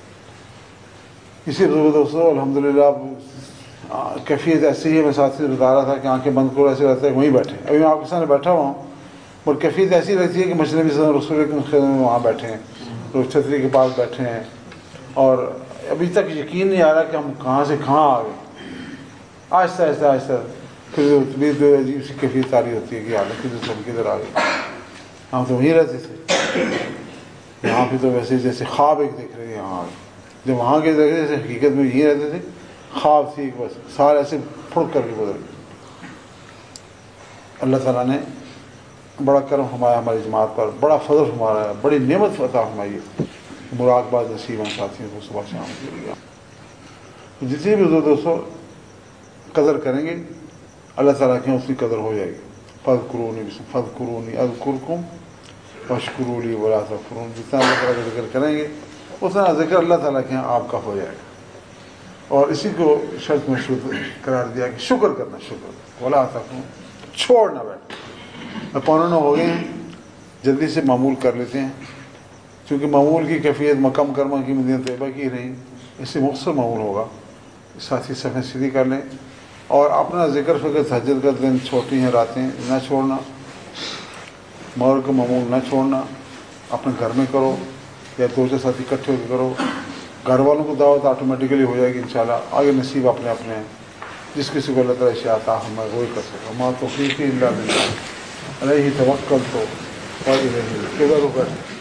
اسی دوستوں الحمدللہ کیفیت ایسی ہے، میں ساتھی سے بتا رہا تھا کہ آنکھیں بند کرو، ایسے رہتا ہے وہیں بیٹھے، ابھی میں آپ کے سامنے بیٹھا ہوا ہوں اور کیفیت ایسی رہتی ہے کہ مسجد نبی صلی اللہ علیہ وسلم رسول میں وہاں بیٹھے ہیں، لوگ چھتری کے پاس بیٹھے ہیں، اور ابھی تک یقین نہیں آ رہا کہ ہم کہاں سے کہاں آ گئے۔ آہستہ آہستہ آہستہ پھر عجیب سی کیفیت تاری ہوتی ہے کہ حالت کدھر سے ہم کدھر آ گئے، ہم تو وہیں رہتے تھے، یہاں پہ تو ویسے جیسے خواب ایک دیکھ رہے ہیں، یہاں جب وہاں کے دیکھ رہے جیسے حقیقت میں یہیں رہتے تھے، خواب تھی، بس سال ایسے پھڑ کر کے گزر گئے۔ अल्लाह ताला ने बड़ा करम फरमाया हमारी जमात पर, बड़ा फजल फरमाया है, बड़ी नेमत अता फरमाई है। मुराकबाद नसीब हम साथियों को सुबह शाम के लिए। तो जितने भी दोस्तों कदर करेंगे अल्लाह ताला की उसकी कदर हो जाएगी। फ़ज़कुरूनी अज़कुरकुम वशकुरूली वला तकफुरून। जितना अल्लाह ताला का जिक्र करेंगे उतना जिक्र अल्लाह ताला के यहाँ आपका हो जाएगा। और इसी को शर्त मशरूत करार दिया कि शुक्र करना, शुक्र वला तकफुरून, छोड़ना बैठ। अब 9:15 हो गए हैं, जल्दी से मामूल कर लेते हैं क्योंकि मामूल की कैफियत मकम कर्मा की मदीना तैयबा की रही, इससे मुख्तसर मामूल होगा। साथी सफ़ें सीधी कर लें और अपना जिक्र फ़िक्र तहज्जुद का दिन, छोटी हैं रातें ना छोड़ना, मगर का मामूल ना छोड़ना, अपने घर में करो या 2-4 साथी इकट्ठे होकर करो। घर वालों को दावत ऑटोमेटिकली हो जाएगी इंशाल्लाह। आगे नसीब अपने अपने हैं, जिस किसी को अल्लाह ताला शाता हमें वही कर सके। मा तौफ़ीक़ी इल्ला बिल्लाह अलैहि तवक्कलतु व इलैहि।